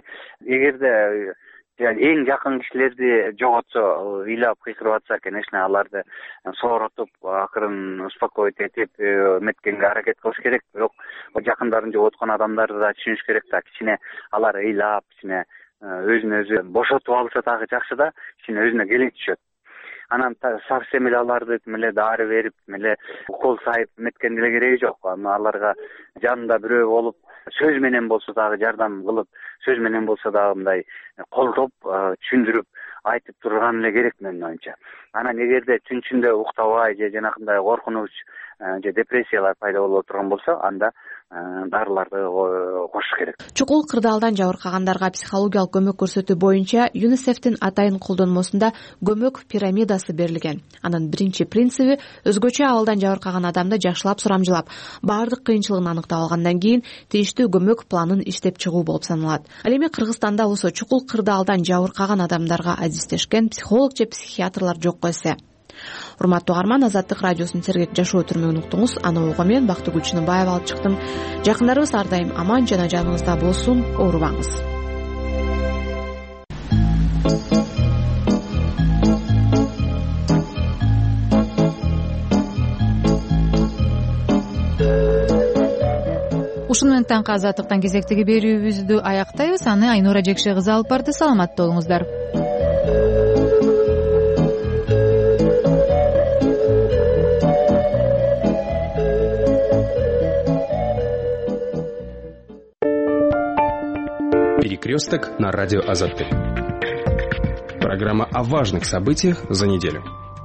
[SPEAKER 15] эгерде эң жакын кишилерди жоготсо, ыйлап кыйкырып атса, конечно, аларды сооротуп, акырын успокоить этип меткенге аракет кылыш керек. Бирок жакындарын жоготкон адамдарды да түшүнүш керек да, кичине алар ыйлап, кичине өзүн өзү бошотуп алса дагы жакшы да, кичине өзүнө келе түшөт. Анан совсем эле аларды эле дары берип, эле укол сайып меткен деле кереги жок. Аларга жанында бирөө болуп, сөз менен болсо дагы жардам кылып, сөз менен болсо дагы мындай колдоп, түшүндүрүп айтып турган эле керек менин оюмча. Анан эгерде түн ичинде уктабай же жанакындай коркунуч же депрессиялар пайда болуп турган болсо, анда дарыларды кошуш керек.
[SPEAKER 14] Чукул кырдаалдан жабыркагандарга психологиялык көмөк көрсөтүү боюнча ЮНИСЕФтин атайын колдонмосунда көмөк пирамидасы берилген. Анын биринчи принциби өзгөчө абалдан жабыркаган адамды жакшылап сурамжылап, баардык кыйынчылыгын аныктап алгандан кийин тийиштүү көмөк планын иштеп чыгуу болуп саналат. Ал эми Кыргызстанда болсо чукул кырдаалдан жабыркаган адамдарга адистешкен психолог же психиатрлар жокко эсе. Урматтуу угарман, Азаттык радиосунун сергек жашоо түрмөгүн уктуңуз. Аны угуу мен Бактыгүл Чыныбаева алып чыктым. Жакындарыбыз ар дайым аман жана жаныңызда болсун, оорубаңыз.
[SPEAKER 1] Ушуну менен таңкы Азаттыктан кезектеги берүүбүздү аяктайбыз. Аны Айнура Жекше кызы алып барды. Саламатта болуңуздар.
[SPEAKER 17] Перекресток на радио Азаттык. Программа о важных событиях за неделю.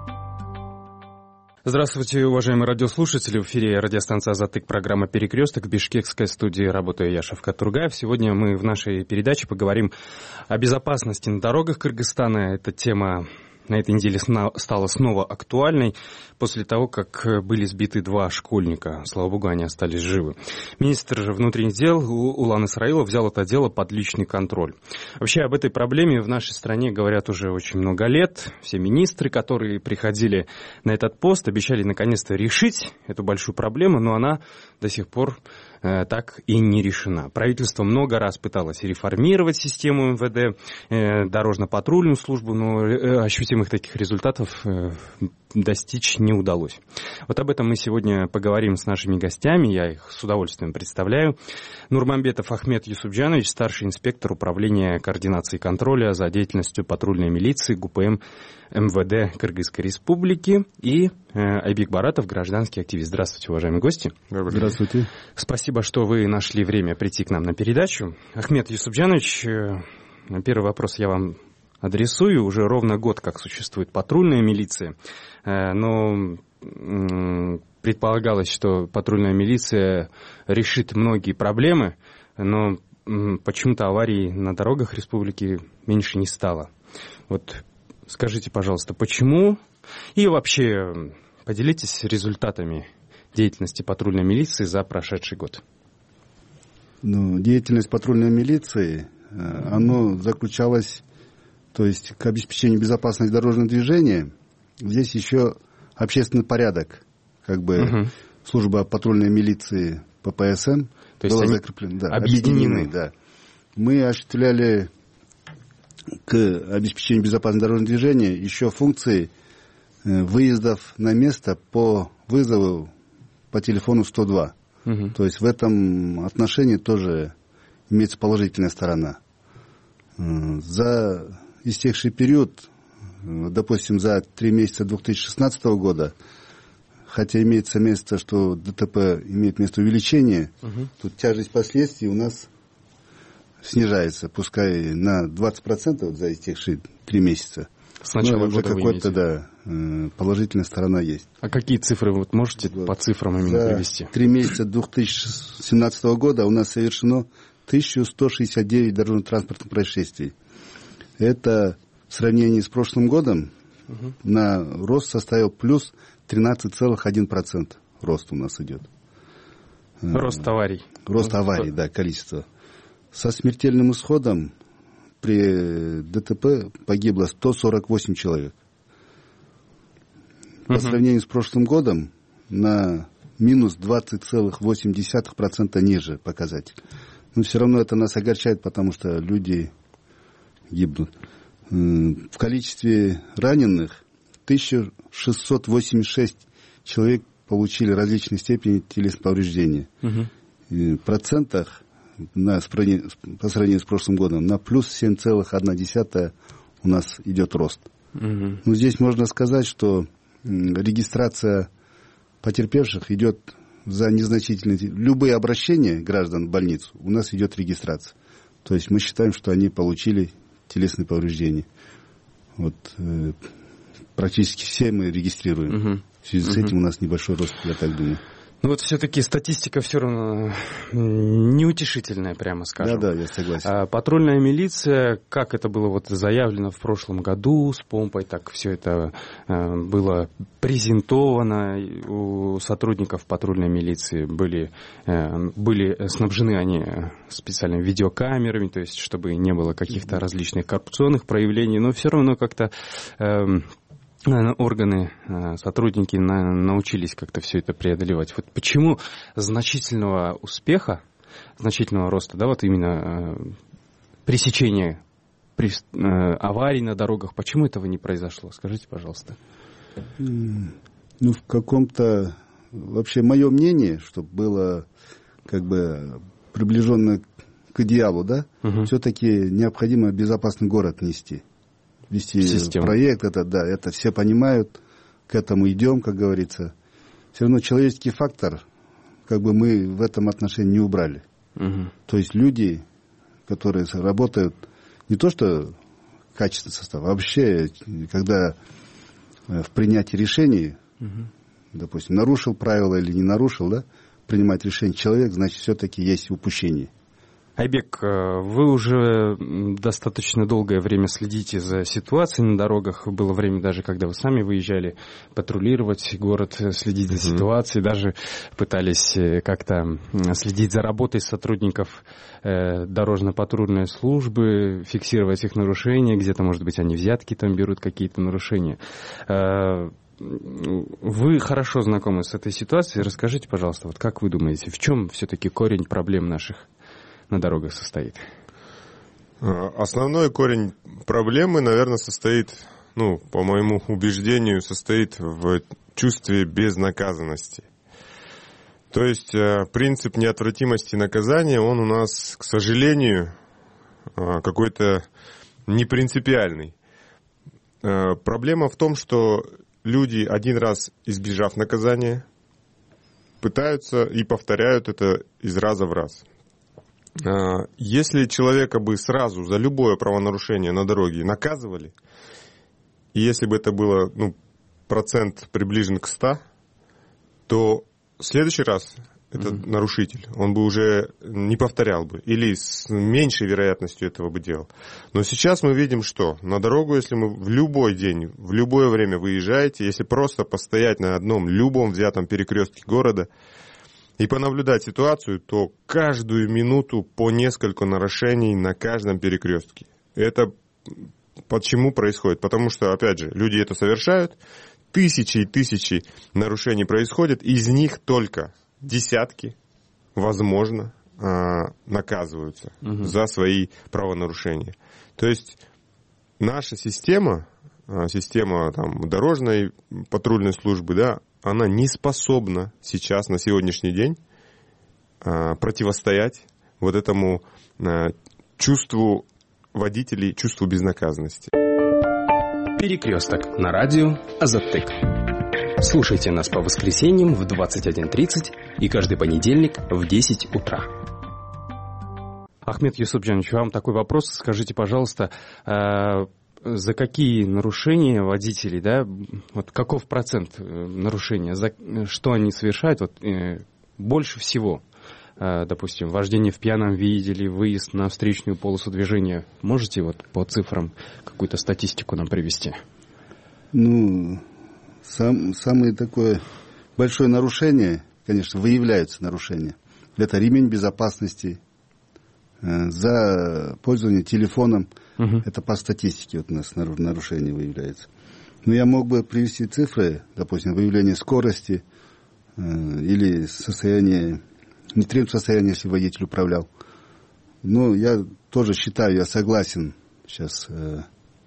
[SPEAKER 17] Здравствуйте, уважаемые радиослушатели. В эфире радиостанция «Азаттык», программа «Перекресток». В бишкекской студии работаю я, Шавкат Тургаев. Сегодня мы в нашей передаче поговорим о безопасности на дорогах Кыргызстана. Эта тема на этой неделе стала снова актуальной после того, как были сбиты два школьника. Слава богу, они остались живы. Министр внутренних дел Улан Исраилов взял это дело под личный контроль. Вообще об этой проблеме в нашей стране говорят уже очень много лет. Все министры, которые приходили на этот пост, обещали наконец-то решить эту большую проблему, но она до сих пор э, так и не решена. Правительство много раз пыталось реформировать систему эм вэ дэ, э, дорожно-патрульную службу, но э, ощутимых таких результатов э, достичь не удалось. Вот об этом мы сегодня поговорим с нашими гостями. Я их с удовольствием представляю. Нурманбетов Ахмед Юсупджанович, старший инспектор управления координации и контроля за деятельностью патрульной милиции ГУПМ эм вэ дэ Кыргызской Республики, и э, Айбек Баратов, гражданский активист. Здравствуйте, уважаемые гости.
[SPEAKER 3] Здравствуйте.
[SPEAKER 17] Спасибо, что вы нашли время прийти к нам на передачу. Ахмед Юсупджанович, э, первый вопрос я вам адресую. Уже ровно год, как существует патрульная милиция, э, но э, предполагалось, что патрульная милиция решит многие проблемы, но э, почему-то аварий на дорогах республики меньше не стало. Вот скажите, пожалуйста, почему? И вообще поделитесь результатами деятельности патрульной милиции за прошедший год.
[SPEAKER 18] Ну, деятельность патрульной милиции, она заключалась, то есть к обеспечению безопасности дорожного движения. Здесь еще общественный порядок, как бы угу. служба патрульной милиции пэ пэ эс эм
[SPEAKER 17] то есть
[SPEAKER 18] была
[SPEAKER 17] они
[SPEAKER 18] закреплена. Да,
[SPEAKER 17] объединены.
[SPEAKER 18] объединены, да. Мы осуществляли к обеспечению безопасности дорожного движения еще функции выездов на место по вызову по телефону сто два. Угу. То есть в этом отношении тоже имеется положительная сторона. За истекший период, допустим, за три месяца две тысячи шестнадцатого года, хотя имеется место, что дэ тэ пэ имеет место увеличения, угу. тут тяжесть последствий у нас снижается, пускай на двадцать процентов за истекшие три месяца.
[SPEAKER 17] С начала
[SPEAKER 18] уже
[SPEAKER 17] года
[SPEAKER 18] какая-то, да, положительная сторона есть.
[SPEAKER 17] А какие цифры вы можете вот по цифрам именно
[SPEAKER 18] за
[SPEAKER 17] привести?
[SPEAKER 18] Три месяца две тысячи семнадцатого года у нас совершено тысяча сто шестьдесят девять дорожно-транспортных происшествий. Это в сравнении с прошлым годом угу. на рост составил плюс тринадцать целых один десятый процента. Рост у нас идет.
[SPEAKER 17] Рост аварий.
[SPEAKER 18] Рост аварий, да, количество. Со смертельным исходом при дэ тэ пэ погибло сто сорок восемь человек. По угу. сравнению с прошлым годом на минус двадцать целых восемь десятых процента ниже показатель. Но все равно это нас огорчает, потому что люди гибнут. В количестве раненых тысяча шестьсот восемьдесят шесть человек получили различной степени телесных повреждений. Угу. В процентах на, по сравнению с прошлым годом на плюс семь целых одна десятая у нас идет рост. Угу. Но здесь можно сказать, что регистрация потерпевших идет за незначительные... Любые обращения граждан в больницу у нас идет регистрация. То есть мы считаем, что они получили телесные повреждения. Вот, э, практически все мы регистрируем. Угу. В связи с этим у нас небольшой рост, я так думаю.
[SPEAKER 17] Ну вот все-таки статистика все равно неутешительная, прямо скажем.
[SPEAKER 18] Да, да, я согласен.
[SPEAKER 17] А патрульная милиция, как это было вот заявлено в прошлом году с помпой, так все это было презентовано. У сотрудников патрульной милиции были, были снабжены они специальными видеокамерами, то есть чтобы не было каких-то различных коррупционных проявлений, но все равно как-то органы, сотрудники научились как-то все это преодолевать. Вот почему значительного успеха, значительного роста, да, вот именно пресечения аварий на дорогах, почему этого не произошло? Скажите, пожалуйста.
[SPEAKER 18] Ну, в каком-то... Вообще, мое мнение, чтобы было как бы приближенно к идеалу, да, угу. Все-таки необходимо безопасный город нести. Вести систему. Проект, это, да, это все понимают, к этому идем, как говорится. Все равно человеческий фактор, как бы мы в этом отношении не убрали. Угу. То есть люди, которые работают, не то что качественный состав, а вообще, когда в принятии решений, угу. допустим, нарушил правила или не нарушил, да, принимать решение человек, значит, все-таки есть упущение.
[SPEAKER 17] Айбек, вы уже достаточно долгое время следите за ситуацией на дорогах. Было время даже, когда вы сами выезжали патрулировать город, следить за mm-hmm. ситуацией. Даже пытались как-то следить за работой сотрудников дорожно-патрульной службы, фиксировать их нарушения. Где-то, может быть, они взятки там берут, какие-то нарушения. Вы хорошо знакомы с этой ситуацией. Расскажите, пожалуйста, вот как вы думаете, в чем все-таки корень проблем наших на дорогах состоит?
[SPEAKER 19] Основной корень проблемы, наверное, состоит, ну, по моему убеждению, состоит в чувстве безнаказанности. То есть принцип неотвратимости наказания, он у нас, к сожалению, какой-то непринципиальный. Проблема в том, что люди, один раз избежав наказания, пытаются и повторяют это из раза в раз. Если человека бы сразу за любое правонарушение на дороге наказывали, и если бы это было, ну, процент приближен к ста, то в следующий раз этот mm-hmm. нарушитель, он бы уже не повторял бы, или с меньшей вероятностью этого бы делал. Но сейчас мы видим, что на дорогу, если мы в любой день, в любое время выезжаете, если просто постоять на одном, любом взятом перекрестке города, и понаблюдать ситуацию, то каждую минуту по несколько нарушений на каждом перекрестке. Это почему происходит? Потому что, опять же, люди это совершают, тысячи и тысячи нарушений происходят, из них только десятки, возможно, наказываются угу. за свои правонарушения. То есть наша система, система там, дорожной патрульной службы, да, она не способна сейчас, на сегодняшний день, противостоять вот этому чувству водителей, чувству безнаказанности.
[SPEAKER 20] Перекресток на радио Азаттык. Слушайте нас по воскресеньям в двадцать один тридцать и каждый понедельник в десять утра.
[SPEAKER 17] Ахмед Юсупжанович, вам такой вопрос. Скажите, пожалуйста, за какие нарушения водителей, да, вот каков процент нарушения, за что они совершают, вот, э, больше всего, э, допустим, вождение в пьяном виде или выезд на встречную полосу движения, можете вот по цифрам какую-то статистику нам привести? Ну,
[SPEAKER 18] сам, самое такое большое нарушение, конечно, выявляются нарушения, это ремень безопасности, э, за пользование телефоном. Uh-huh. Это по статистике вот у нас нарушение выявляется. Но я мог бы привести цифры, допустим, выявление скорости э, или состояние, нетрезвого состояния, если водитель управлял. Но я тоже считаю, я согласен сейчас э,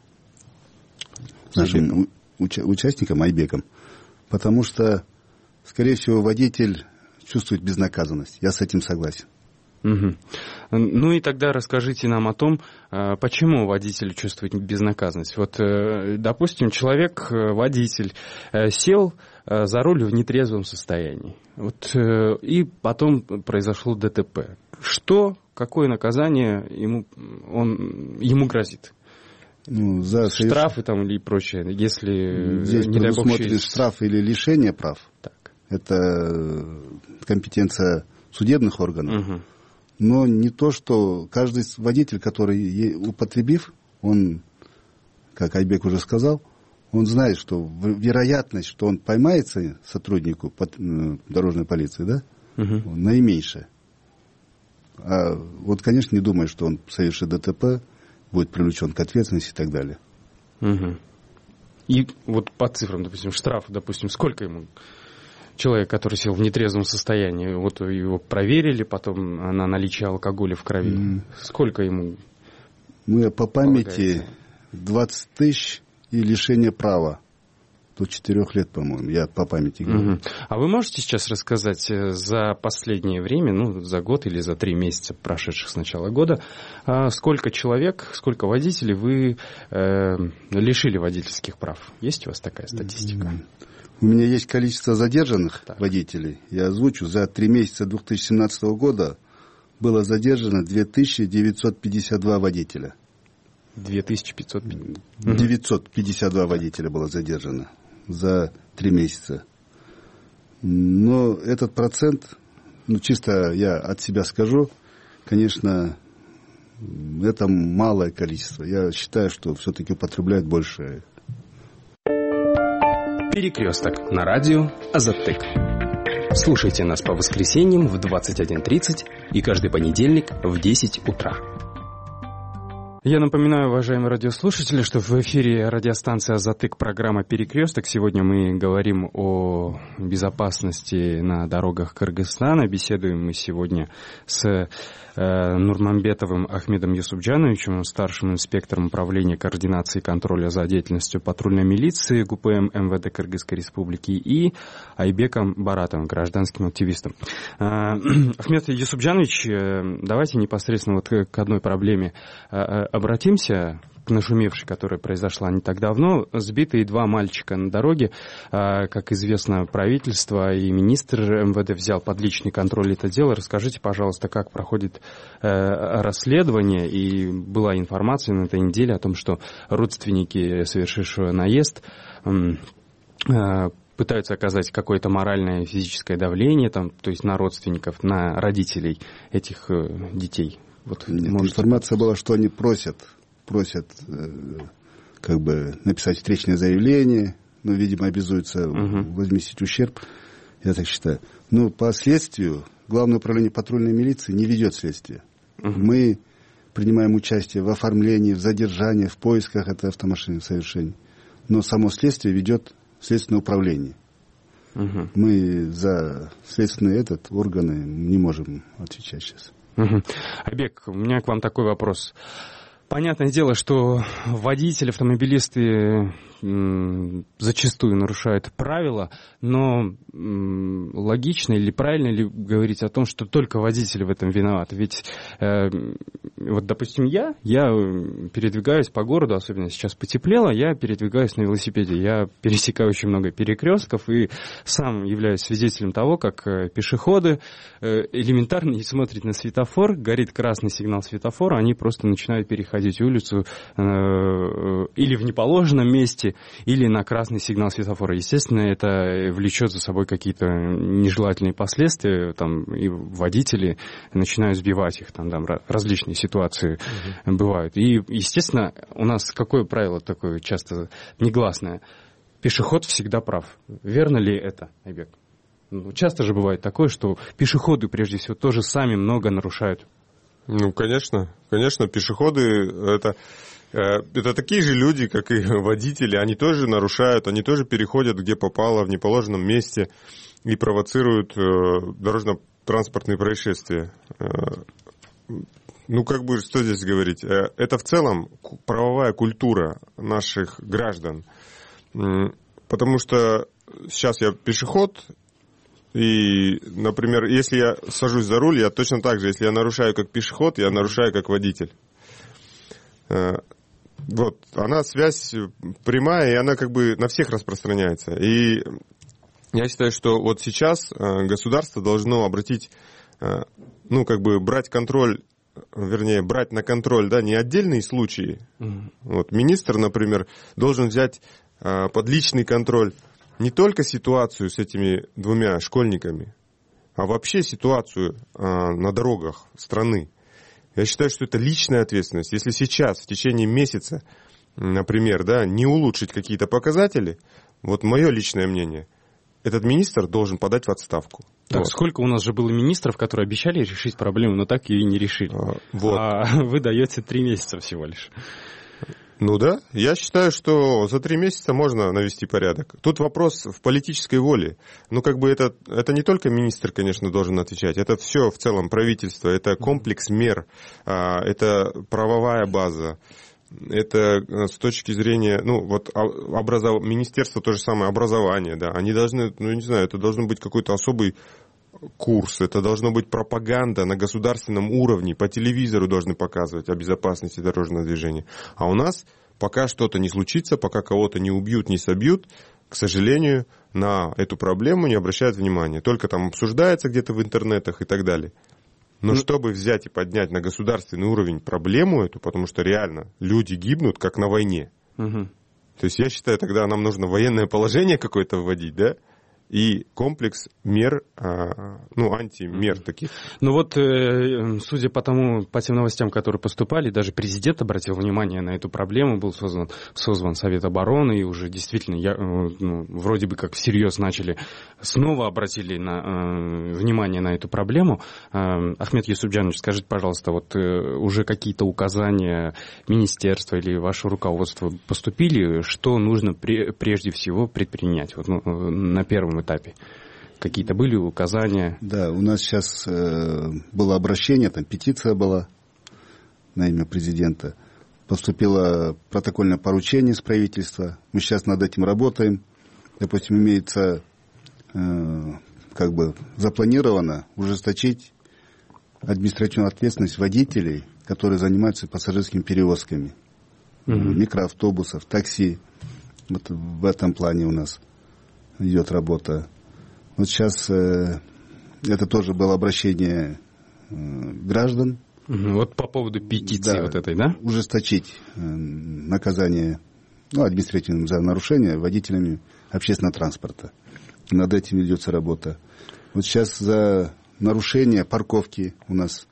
[SPEAKER 18] с нашим уча- участником Айбеком, потому что, скорее всего, водитель чувствует безнаказанность. Я с этим согласен.
[SPEAKER 17] Угу. Ну и тогда расскажите нам о том, почему водитель чувствует безнаказанность. Вот, допустим, человек, водитель, сел за руль в нетрезвом состоянии. Вот, и потом произошло ДТП. Что, какое наказание ему, он, ему грозит? Ну, за штрафы там или прочее, если
[SPEAKER 18] здесь
[SPEAKER 17] не дай бог
[SPEAKER 18] предусмотрен штраф или лишение прав. Так. это компетенция судебных органов. Угу. Но не то, что каждый водитель, который употребив, он, как Айбек уже сказал, он знает, что вероятность, что он поймается сотруднику дорожной полиции, да, угу. наименьшая. А вот, конечно, не думаю, что он совершит ДТП, будет привлечен к ответственности и так далее.
[SPEAKER 17] Угу. И вот по цифрам, допустим, штраф, допустим, сколько ему человек, который сел в нетрезвом состоянии, вот его проверили, потом на наличие алкоголя в крови, mm. сколько ему?
[SPEAKER 18] Ну, по памяти двадцать тысяч и лишение права. До четырех лет, по-моему, я по памяти говорю.
[SPEAKER 17] Uh-huh. А вы можете сейчас рассказать за последнее время, ну, за год или за три месяца, прошедших с начала года, сколько человек, сколько водителей вы э, лишили водительских прав? Есть у вас такая статистика? Uh-huh.
[SPEAKER 18] У меня есть количество задержанных так. водителей. Я озвучу. За три месяца две тысячи семнадцатого года было задержано две тысячи девятьсот пятьдесят два водителя.
[SPEAKER 17] две тысячи пятьсот
[SPEAKER 18] девятьсот пятьдесят два водителя было задержано за три месяца. Но этот процент, ну, чисто я от себя скажу, конечно, это малое количество. Я считаю, что все-таки употребляют больше.
[SPEAKER 20] Перекресток на радио Азаттык. Слушайте нас по воскресеньям в двадцать один тридцать и каждый понедельник в десять утра.
[SPEAKER 17] Я напоминаю, уважаемые радиослушатели, что в эфире радиостанция «Азаттык», программа «Перекресток». Сегодня мы говорим о безопасности на дорогах Кыргызстана. Беседуем мы сегодня с э, Нурманбетовым Ахмедом Юсупджановичем, старшим инспектором управления координации и контроля за деятельностью патрульной милиции ГУПМ МВД Кыргызской Республики, и Айбеком Баратовым, гражданским активистом. Э, Ахмед Юсупджанович, э, давайте непосредственно вот к одной проблеме э, обратимся, к нашумевшей, которая произошла не так давно. Сбитые два мальчика на дороге. Как известно, правительство и министр МВД взял под личный контроль это дело. Расскажите, пожалуйста, как проходит расследование. И была информация на этой неделе о том, что родственники совершившего наезд пытаются оказать какое-то моральное и физическое давление, там, то есть на родственников, на родителей этих детей. Вот,
[SPEAKER 18] Нет, может... информация была, что они просят, просят э, как бы написать встречное заявление, но, видимо, обязуются uh-huh. возместить ущерб, я так считаю. Но по следствию Главное управление патрульной милиции не ведет следствие. Uh-huh. Мы принимаем участие в оформлении, в задержании, в поисках этой автомашины совершений. Но само следствие ведет следственное управление. Uh-huh. Мы за следственные этот, органы не можем отвечать сейчас.
[SPEAKER 17] Угу. Айбек, у меня к вам такой вопрос. Понятное дело, что водители, автомобилисты м, зачастую нарушают правила, но м, логично или правильно ли говорить о том, что только водители в этом виноваты? Ведь, э, вот, допустим, я, я передвигаюсь по городу, особенно сейчас потеплело, я передвигаюсь на велосипеде, я пересекаю очень много перекрестков и сам являюсь свидетелем того, как пешеходы э, элементарно не смотрят на светофор, горит красный сигнал светофора, они просто начинают переходить улицу э, или в неположенном месте, или на красный сигнал светофора. Естественно, это влечет за собой какие-то нежелательные последствия, там, и водители начинают сбивать их, там, там различные ситуации uh-huh. бывают. И, естественно, у нас какое правило такое часто негласное? Пешеход всегда прав. Верно ли это, Айбек? Ну, часто же бывает такое, что пешеходы, прежде всего, тоже сами много нарушают.
[SPEAKER 19] Ну, конечно, конечно, пешеходы это, это такие же люди, как и водители, они тоже нарушают, они тоже переходят, где попало, в неположенном месте и провоцируют дорожно-транспортные происшествия. Ну, как бы, что здесь говорить? Это в целом правовая культура наших граждан, потому что сейчас я пешеход. И, например, если я сажусь за руль, я точно так же, если я нарушаю как пешеход, я нарушаю как водитель. Вот, она связь прямая, и она как бы на всех распространяется. И я считаю, что вот сейчас государство должно обратить, ну, как бы брать контроль, вернее, брать на контроль, да, не отдельные случаи. Mm-hmm. Вот, министр, например, должен взять под личный контроль не только ситуацию с этими двумя школьниками, а вообще ситуацию а, на дорогах страны. Я считаю, что это личная ответственность. Если сейчас, в течение месяца, например, да, не улучшить какие-то показатели, вот мое личное мнение, этот министр должен подать в отставку.
[SPEAKER 17] Так,
[SPEAKER 19] вот.
[SPEAKER 17] Сколько у нас же было министров, которые обещали решить проблему, но так ее и не решили. А,
[SPEAKER 19] вот.
[SPEAKER 17] а вы даете три месяца всего лишь.
[SPEAKER 19] Ну да, я считаю, что за три месяца можно навести порядок. Тут вопрос в политической воле. Ну, как бы это, это не только министр, конечно, должен отвечать. Это все в целом правительство, это комплекс мер, это правовая база. Это с точки зрения, ну, вот образов... министерство то же самое, образование, да, они должны, ну, не знаю, это должен быть какой-то особый курс, это должно быть пропаганда на государственном уровне, по телевизору должны показывать о безопасности дорожного движения. А у нас пока что-то не случится, пока кого-то не убьют, не собьют, к сожалению, на эту проблему не обращают внимания. Только там обсуждается где-то в интернетах и так далее. Но ну, чтобы взять и поднять на государственный уровень проблему эту, потому что реально люди гибнут, как на войне.
[SPEAKER 17] Угу.
[SPEAKER 19] То есть я считаю, тогда нам нужно военное положение какое-то вводить, да? И комплекс мер, ну, антимер таких.
[SPEAKER 17] Ну вот, судя по тому, по тем новостям, которые поступали, даже президент обратил внимание на эту проблему, был создан, созван Совет обороны, и уже действительно, я, ну, вроде бы как всерьез начали, снова обратили на, внимание на эту проблему. Ахмед Юсупджанович, скажите, пожалуйста, вот уже какие-то указания министерства или ваше руководство поступили, что нужно прежде всего предпринять вот, ну, на первом этапе? Какие-то были указания?
[SPEAKER 18] Да, у нас сейчас э, было обращение, там петиция была на имя президента. Поступило протокольное поручение с правительства. Мы сейчас над этим работаем. Допустим, имеется э, как бы запланировано ужесточить административную ответственность водителей, которые занимаются пассажирскими перевозками. Mm-hmm. Микроавтобусов, такси. Вот в этом плане у нас идет работа. Вот сейчас э, это тоже было обращение э, граждан.
[SPEAKER 17] Вот по поводу петиции да, вот этой, да?
[SPEAKER 18] Ужесточить э, наказание, ну, административным за нарушение водителями общественного транспорта. Над этим ведется работа. Вот сейчас за нарушение парковки у нас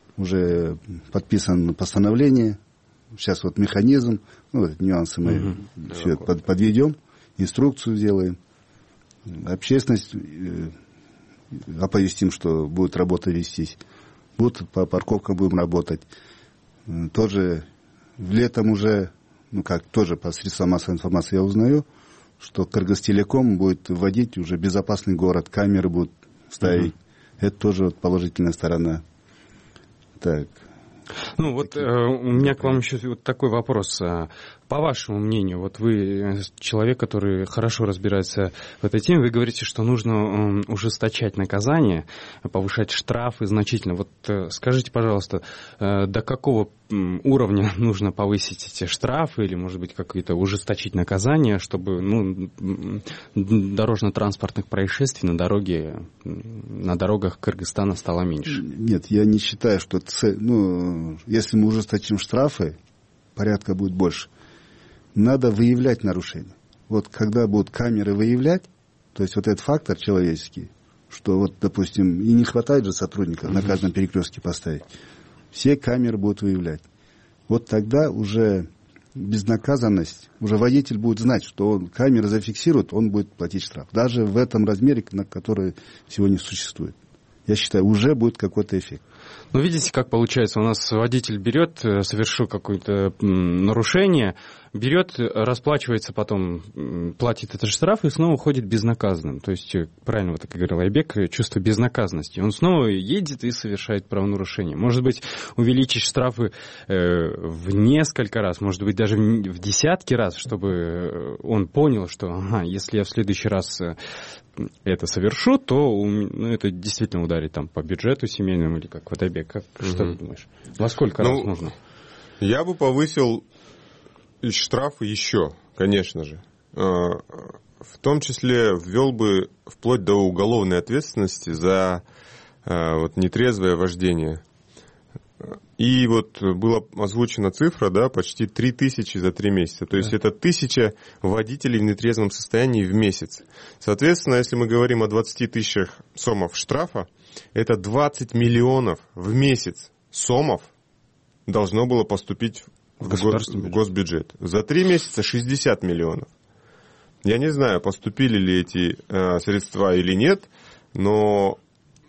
[SPEAKER 18] уже подписано постановление. Сейчас вот механизм, ну, нюансы мы угу. все это под, подведем, инструкцию сделаем. Общественность э, оповестим, что будет работа вестись. Будут по парковкам будем работать. Э, тоже летом уже, ну как, тоже по средствам массовой информации я узнаю, что Кыргызтелеком будет вводить уже безопасный город, камеры будут ставить. Угу. Это тоже вот положительная сторона. Так.
[SPEAKER 17] Ну вот э, у меня к вам еще вот такой вопрос. По вашему мнению, вот вы человек, который хорошо разбирается в этой теме, вы говорите, что нужно ужесточать наказание, повышать штрафы значительно. Вот скажите, пожалуйста, до какого уровня нужно повысить эти штрафы или, может быть, какие-то ужесточить наказания, чтобы ну, дорожно-транспортных происшествий на дороге, на дорогах Кыргызстана стало меньше?
[SPEAKER 18] Нет, я не считаю, что цель, ну, если мы ужесточим штрафы, порядка будет больше. Надо выявлять нарушения. Вот когда будут камеры выявлять, то есть вот этот фактор человеческий, что вот, допустим, и не хватает же сотрудников на каждом перекрестке поставить, все камеры будут выявлять. Вот тогда уже безнаказанность, уже водитель будет знать, что он камеры зафиксирует, он будет платить штраф. Даже в этом размере, на который сегодня существует. Я считаю, уже будет какой-то эффект.
[SPEAKER 17] Ну, видите, как получается, у нас водитель берет, совершил какое-то нарушение, берет, расплачивается потом, платит этот штраф и снова уходит безнаказанным. То есть, правильно вот так и говорил Айбек, чувство безнаказанности. Он снова едет и совершает правонарушение. Может быть, увеличить штрафы в несколько раз, может быть, даже в десятки раз, чтобы он понял, что ага, если я в следующий раз это совершу, то ну, это действительно ударит там, по бюджету семейному или как в Айбек. Как, угу. Что ты думаешь? Во сколько ну, раз нужно?
[SPEAKER 19] Я бы повысил штрафы еще, конечно же. В том числе ввел бы вплоть до уголовной ответственности за вот, нетрезвое вождение. И вот была озвучена цифра, да, почти три тысячи за три месяца. То есть да. это тысяча водителей в нетрезвом состоянии в месяц. Соответственно, если мы говорим о двадцати тысячах сомов штрафа, это двадцать миллионов в месяц сомов должно было поступить в, в госбюджет. За три месяца шестьдесят миллионов. Я не знаю, поступили ли эти э, средства или нет, но...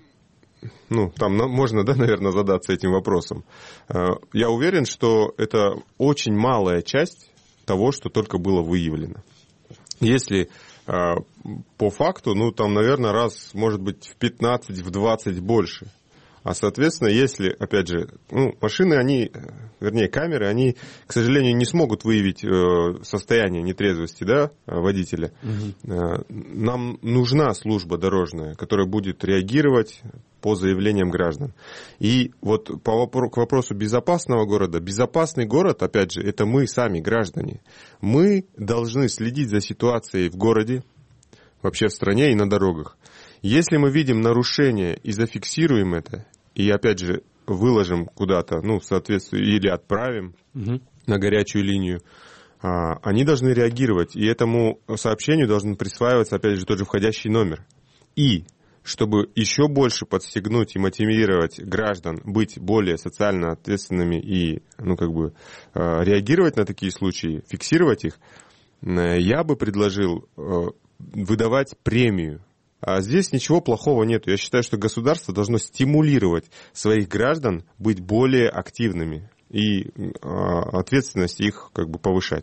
[SPEAKER 19] Ну, там можно, да, наверное, задаться этим вопросом. Я уверен, что это очень малая часть того, что только было выявлено. Если по факту, ну, там, наверное, раз, может быть, в пятнадцать, в двадцать больше. А, соответственно, если, опять же, ну, машины, они, вернее, камеры, они, к сожалению, не смогут выявить состояние нетрезвости, да, водителя. Угу. Нам нужна служба дорожная, которая будет реагировать по заявлениям граждан. И вот по вопро- к вопросу безопасного города. Безопасный город, опять же, это мы сами, граждане. Мы должны следить за ситуацией в городе, вообще в стране и на дорогах. Если мы видим нарушение и зафиксируем это, и опять же выложим куда-то, ну, в соответствии, или отправим угу. на горячую линию, они должны реагировать. И этому сообщению должен присваиваться, опять же, тот же входящий номер. И чтобы еще больше подстегнуть и мотивировать граждан быть более социально ответственными и, ну, как бы, реагировать на такие случаи, фиксировать их, я бы предложил выдавать премию. А здесь ничего плохого нет. Я считаю, что государство должно стимулировать своих граждан быть более активными и ответственность их, как бы, повышать.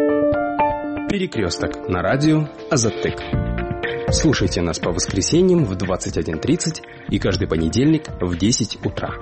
[SPEAKER 20] Перекресток на радио Азаттык. Слушайте нас по воскресеньям в двадцать один тридцать и каждый понедельник в десять утра.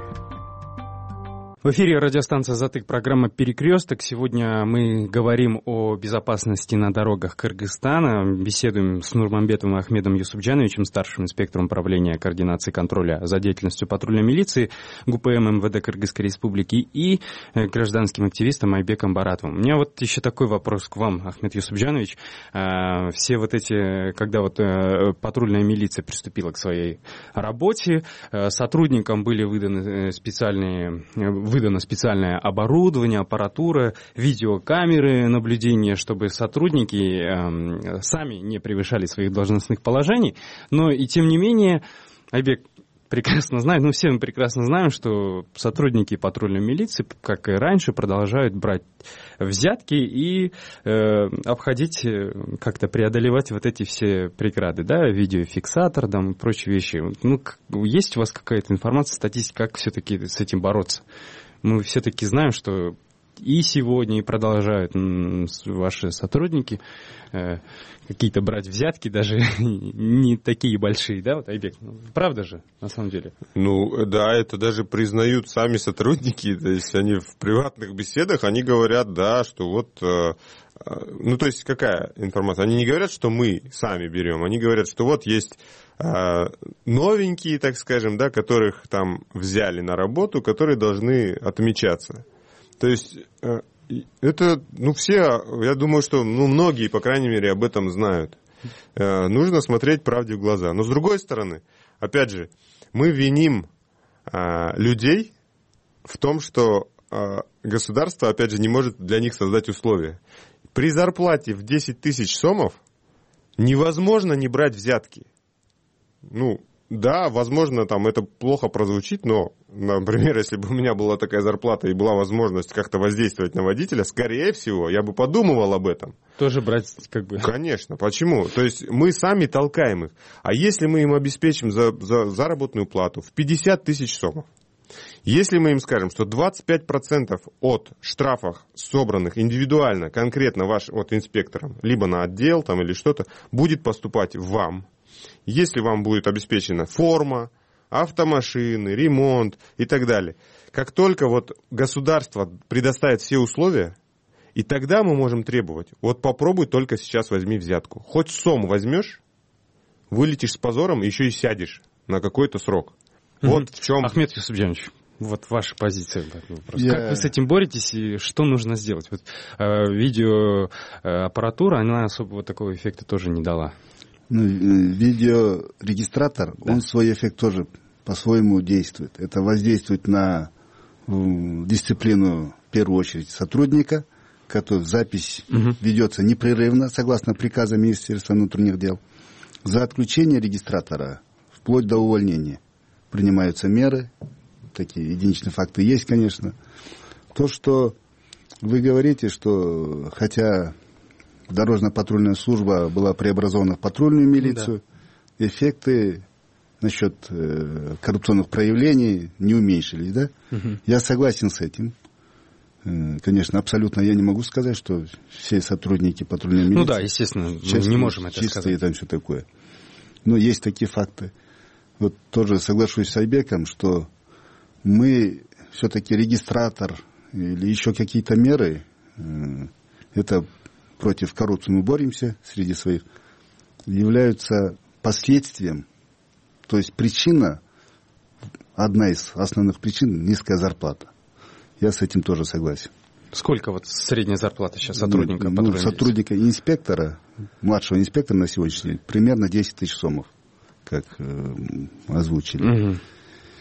[SPEAKER 17] В эфире радиостанция «Азаттык», программа «Перекресток». Сегодня мы говорим о безопасности на дорогах Кыргызстана. Беседуем с Нурманбетовым Ахмедом Юсупджановичем, старшим инспектором управления координации контроля за деятельностью патрульной милиции ГУПМ МВД Кыргызской Республики и гражданским активистом Айбеком Баратовым. У меня вот еще такой вопрос к вам, Ахмед Юсупджанович. Все вот эти, когда вот патрульная милиция приступила к своей работе, сотрудникам были выданы специальные выдано специальное оборудование, аппаратура, видеокамеры наблюдения, чтобы сотрудники э, сами не превышали своих должностных положений. Но и тем не менее, Айбек прекрасно знает, ну все мы прекрасно знаем, что сотрудники патрульной милиции, как и раньше, продолжают брать взятки и э, обходить, как-то преодолевать вот эти все преграды, да, видеофиксатор, там, и прочие вещи. Ну, есть у вас какая-то информация, статистика, как все-таки с этим бороться? Мы все-таки знаем, что и сегодня, и продолжают ваши сотрудники э, какие-то брать взятки, даже не такие большие, да, вот, Айбек? Правда же, на самом деле?
[SPEAKER 19] Ну, да, это даже признают сами сотрудники, то есть они в приватных беседах, они говорят, да, что вот, э, ну, то есть какая информация? Они не говорят, что мы сами берем, они говорят, что вот есть э, новенькие, так скажем, да, которых там взяли на работу, которые должны отмечаться. То есть это, ну, все, я думаю, что, ну, многие, по крайней мере, об этом знают. Нужно смотреть правде в глаза. Но с другой стороны, опять же, мы виним людей в том, что государство, опять же, не может для них создать условия. При зарплате в десять тысяч сомов невозможно не брать взятки. Ну, да, возможно, там это плохо прозвучит, но, например, если бы у меня была такая зарплата и была возможность как-то воздействовать на водителя, скорее всего, я бы подумывал об этом.
[SPEAKER 17] Тоже брать, как бы.
[SPEAKER 19] Конечно. Почему? То есть мы сами толкаем их. А если мы им обеспечим за, за заработную плату в пятьдесят тысяч сомов, если мы им скажем, что двадцать пять процентов от штрафов, собранных индивидуально, конкретно ваш, вот, инспектором, либо на отдел там, или что-то, будет поступать вам, если вам будет обеспечена форма, автомашины, ремонт и так далее. Как только вот государство предоставит все условия, и тогда мы можем требовать. Вот попробуй только сейчас возьми взятку. Хоть сом возьмешь, вылетишь с позором, еще и сядешь на какой-то срок. Mm-hmm. Вот в чем...
[SPEAKER 17] Ахмед Юсупджанович, вот ваша позиция. Я... Как вы с этим боретесь и что нужно сделать? Вот, э, видеоаппаратура, она особого такого эффекта тоже не дала.
[SPEAKER 18] Ну, видеорегистратор, да. Он свой эффект тоже по-своему действует. Это воздействует на в дисциплину, в первую очередь, сотрудника, который запись угу. ведется непрерывно, согласно приказу Министерства внутренних дел. За отключение регистратора, вплоть до увольнения, принимаются меры. Такие единичные факты есть, конечно. То, что вы говорите, что хотя дорожно-патрульная служба была преобразована в патрульную милицию, да. эффекты насчет э, коррупционных проявлений не уменьшились, да? Угу. Я согласен с этим. Э, конечно, абсолютно я не могу сказать, что все сотрудники патрульной милиции...
[SPEAKER 17] Ну да, естественно, чистые, не можем это
[SPEAKER 18] чистые,
[SPEAKER 17] сказать.
[SPEAKER 18] И там все такое. Но есть такие факты. Вот тоже соглашусь с Айбеком, что мы все-таки регистратор или еще какие-то меры, э, это против коррупции мы боремся среди своих, являются последствием. То есть причина, одна из основных причин, низкая зарплата. Я с этим тоже согласен.
[SPEAKER 17] Сколько вот средняя зарплата сейчас сотрудника?
[SPEAKER 18] Ну, ну, сотрудника и инспектора, младшего инспектора на сегодняшний день, примерно десять тысяч сомов, как э, озвучили.
[SPEAKER 17] Угу.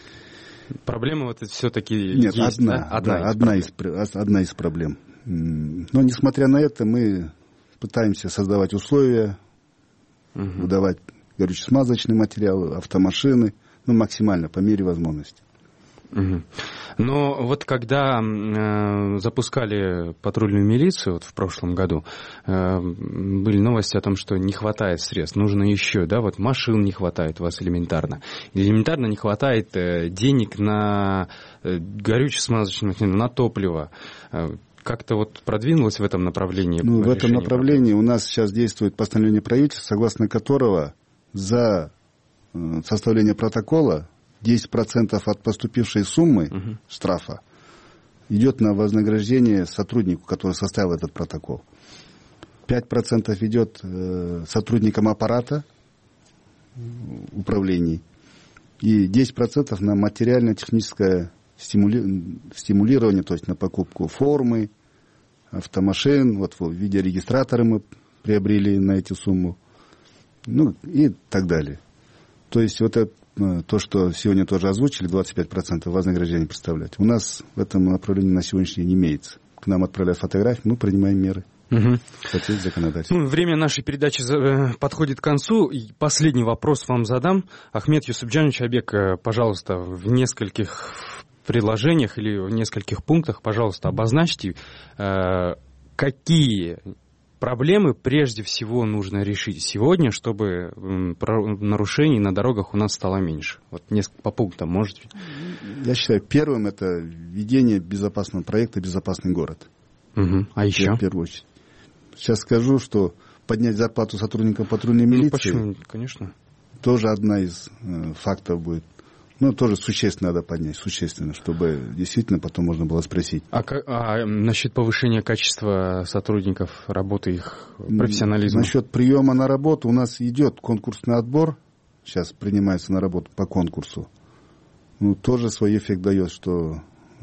[SPEAKER 17] Проблема вот все-таки
[SPEAKER 18] Нет,
[SPEAKER 17] есть,
[SPEAKER 18] одна,
[SPEAKER 17] да? Одна,
[SPEAKER 18] да,
[SPEAKER 17] из
[SPEAKER 18] одна, из, одна из проблем. Но, несмотря на это, мы пытаемся создавать условия, угу. выдавать горюче-смазочные материалы, автомашины, ну, максимально, по мере возможности.
[SPEAKER 17] Угу. Но вот когда э, запускали патрульную милицию вот в прошлом году, э, были новости о том, что не хватает средств, нужно еще, да, вот машин не хватает у вас элементарно. Элементарно не хватает э, денег на э, горюче-смазочные материалы, на топливо. Э, как-то вот продвинулось в этом направлении?
[SPEAKER 18] Ну, в этом направлении проблем? У нас сейчас действует постановление правительства, согласно которого за э, составление протокола десять процентов от поступившей суммы угу. штрафа идет на вознаграждение сотруднику, который составил этот протокол. пять процентов идет э, сотрудникам аппарата управлений. И десять процентов на материально-техническое стимули... стимулирование, то есть на покупку формы, автомашин. Вот в виде регистратора мы приобрели на эту сумму. Ну и так далее. То есть вот это то, что сегодня тоже озвучили, двадцать пять процентов вознаграждения представлять. У нас в этом направлении на сегодняшний день имеется. К нам отправляют фотографии, мы принимаем меры. Угу.
[SPEAKER 17] Ну, время нашей передачи подходит к концу. И последний вопрос вам задам. Ахмед Юсупджанович Айбек, пожалуйста, в нескольких предложениях или в нескольких пунктах, пожалуйста, обозначьте, какие проблемы прежде всего нужно решить сегодня, чтобы нарушений на дорогах у нас стало меньше. Вот несколько по пунктам можете?
[SPEAKER 18] Я считаю, первым это введение безопасного проекта «Безопасный город».
[SPEAKER 17] Угу. А еще?
[SPEAKER 18] В первую очередь. Сейчас скажу, что поднять зарплату сотрудникам патрульной милиции... Ну,
[SPEAKER 17] почему? Конечно.
[SPEAKER 18] Тоже одна из э, фактов будет. Ну, тоже существенно надо поднять, существенно, чтобы действительно потом можно было спросить.
[SPEAKER 17] А, а насчет повышения качества сотрудников, работы их, профессионализма?
[SPEAKER 18] Насчет приема на работу у нас идет конкурсный отбор, сейчас принимается на работу по конкурсу. Ну, тоже свой эффект дает, что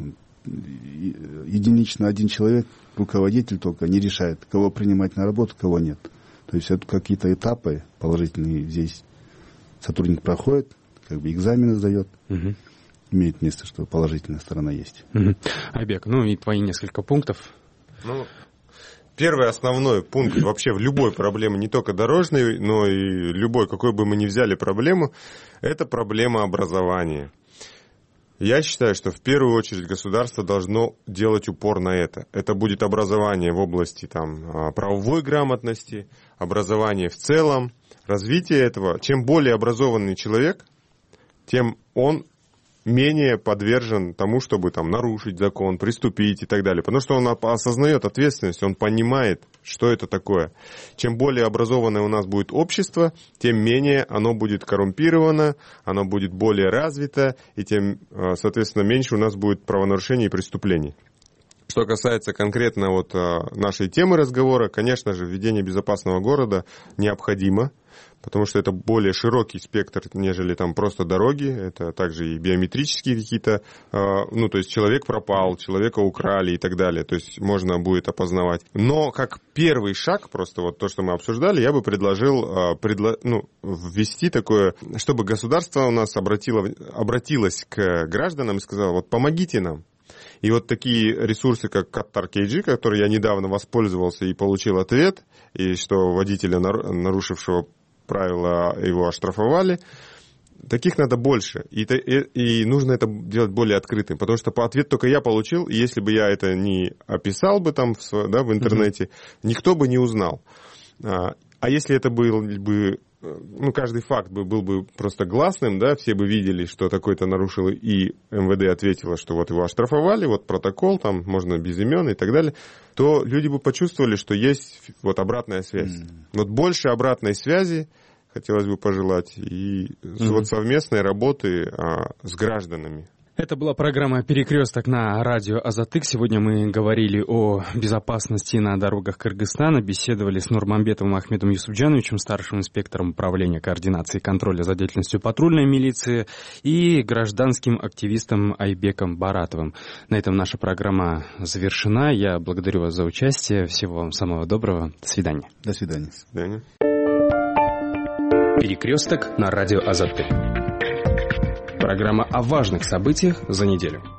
[SPEAKER 18] единично один человек, руководитель только, не решает, кого принимать на работу, кого нет. То есть это какие-то этапы положительные здесь сотрудник проходит, как бы экзамены сдает. Угу. Имеет место, что положительная сторона есть.
[SPEAKER 17] Угу. Айбек, ну и твои несколько пунктов.
[SPEAKER 19] Ну, первый основной пункт вообще в любой проблеме, не только дорожной, но и любой, какой бы мы ни взяли проблему, это проблема образования. Я считаю, что в первую очередь государство должно делать упор на это. Это будет образование в области там, правовой грамотности, образование в целом, развитие этого. Чем более образованный человек, тем он менее подвержен тому, чтобы там, нарушить закон, приступить и так далее. Потому что он осознает ответственность, он понимает, что это такое. Чем более образованное у нас будет общество, тем менее оно будет коррумпировано, оно будет более развито, и тем, соответственно, меньше у нас будет правонарушений и преступлений. Что касается конкретно вот нашей темы разговора, конечно же, введение безопасного города необходимо, потому что это более широкий спектр, нежели там просто дороги, это также и биометрические какие-то, ну, то есть человек пропал, человека украли и так далее, то есть можно будет опознавать. Но как первый шаг, просто вот то, что мы обсуждали, я бы предложил предло... ну, ввести такое, чтобы государство у нас обратило... обратилось к гражданам и сказало, вот помогите нам. И вот такие ресурсы, как Qatar кей джи, который я недавно воспользовался и получил ответ, и что водителя, нарушившего правила, его оштрафовали, таких надо больше. И, и, и нужно это делать более открытым, потому что по ответ только я получил, и если бы я это не описал бы там в, да, в интернете, mm-hmm. никто бы не узнал. А, а если это был бы, ну, каждый факт бы, был бы просто гласным, да, все бы видели, что такой-то нарушил, и эм вэ дэ ответило, что вот его оштрафовали, вот протокол, там можно без имен и так далее, то люди бы почувствовали, что есть вот обратная связь. Mm-hmm. Вот больше обратной связи хотелось бы пожелать, и mm-hmm. вот совместной работы а, с гражданами.
[SPEAKER 17] Это была программа «Перекресток» на радио «Азатык». Сегодня мы говорили о безопасности на дорогах Кыргызстана, беседовали с Нурманбетовым Ахмедом Юсупджановичем, старшим инспектором управления координации и контроля за деятельностью патрульной милиции, и гражданским активистом Айбеком Баратовым. На этом наша программа завершена. Я благодарю вас за участие. Всего вам самого доброго. До свидания.
[SPEAKER 18] До свидания.
[SPEAKER 19] До свидания.
[SPEAKER 20] «Перекресток» на радио «Азатык». Программа о важных событиях за неделю.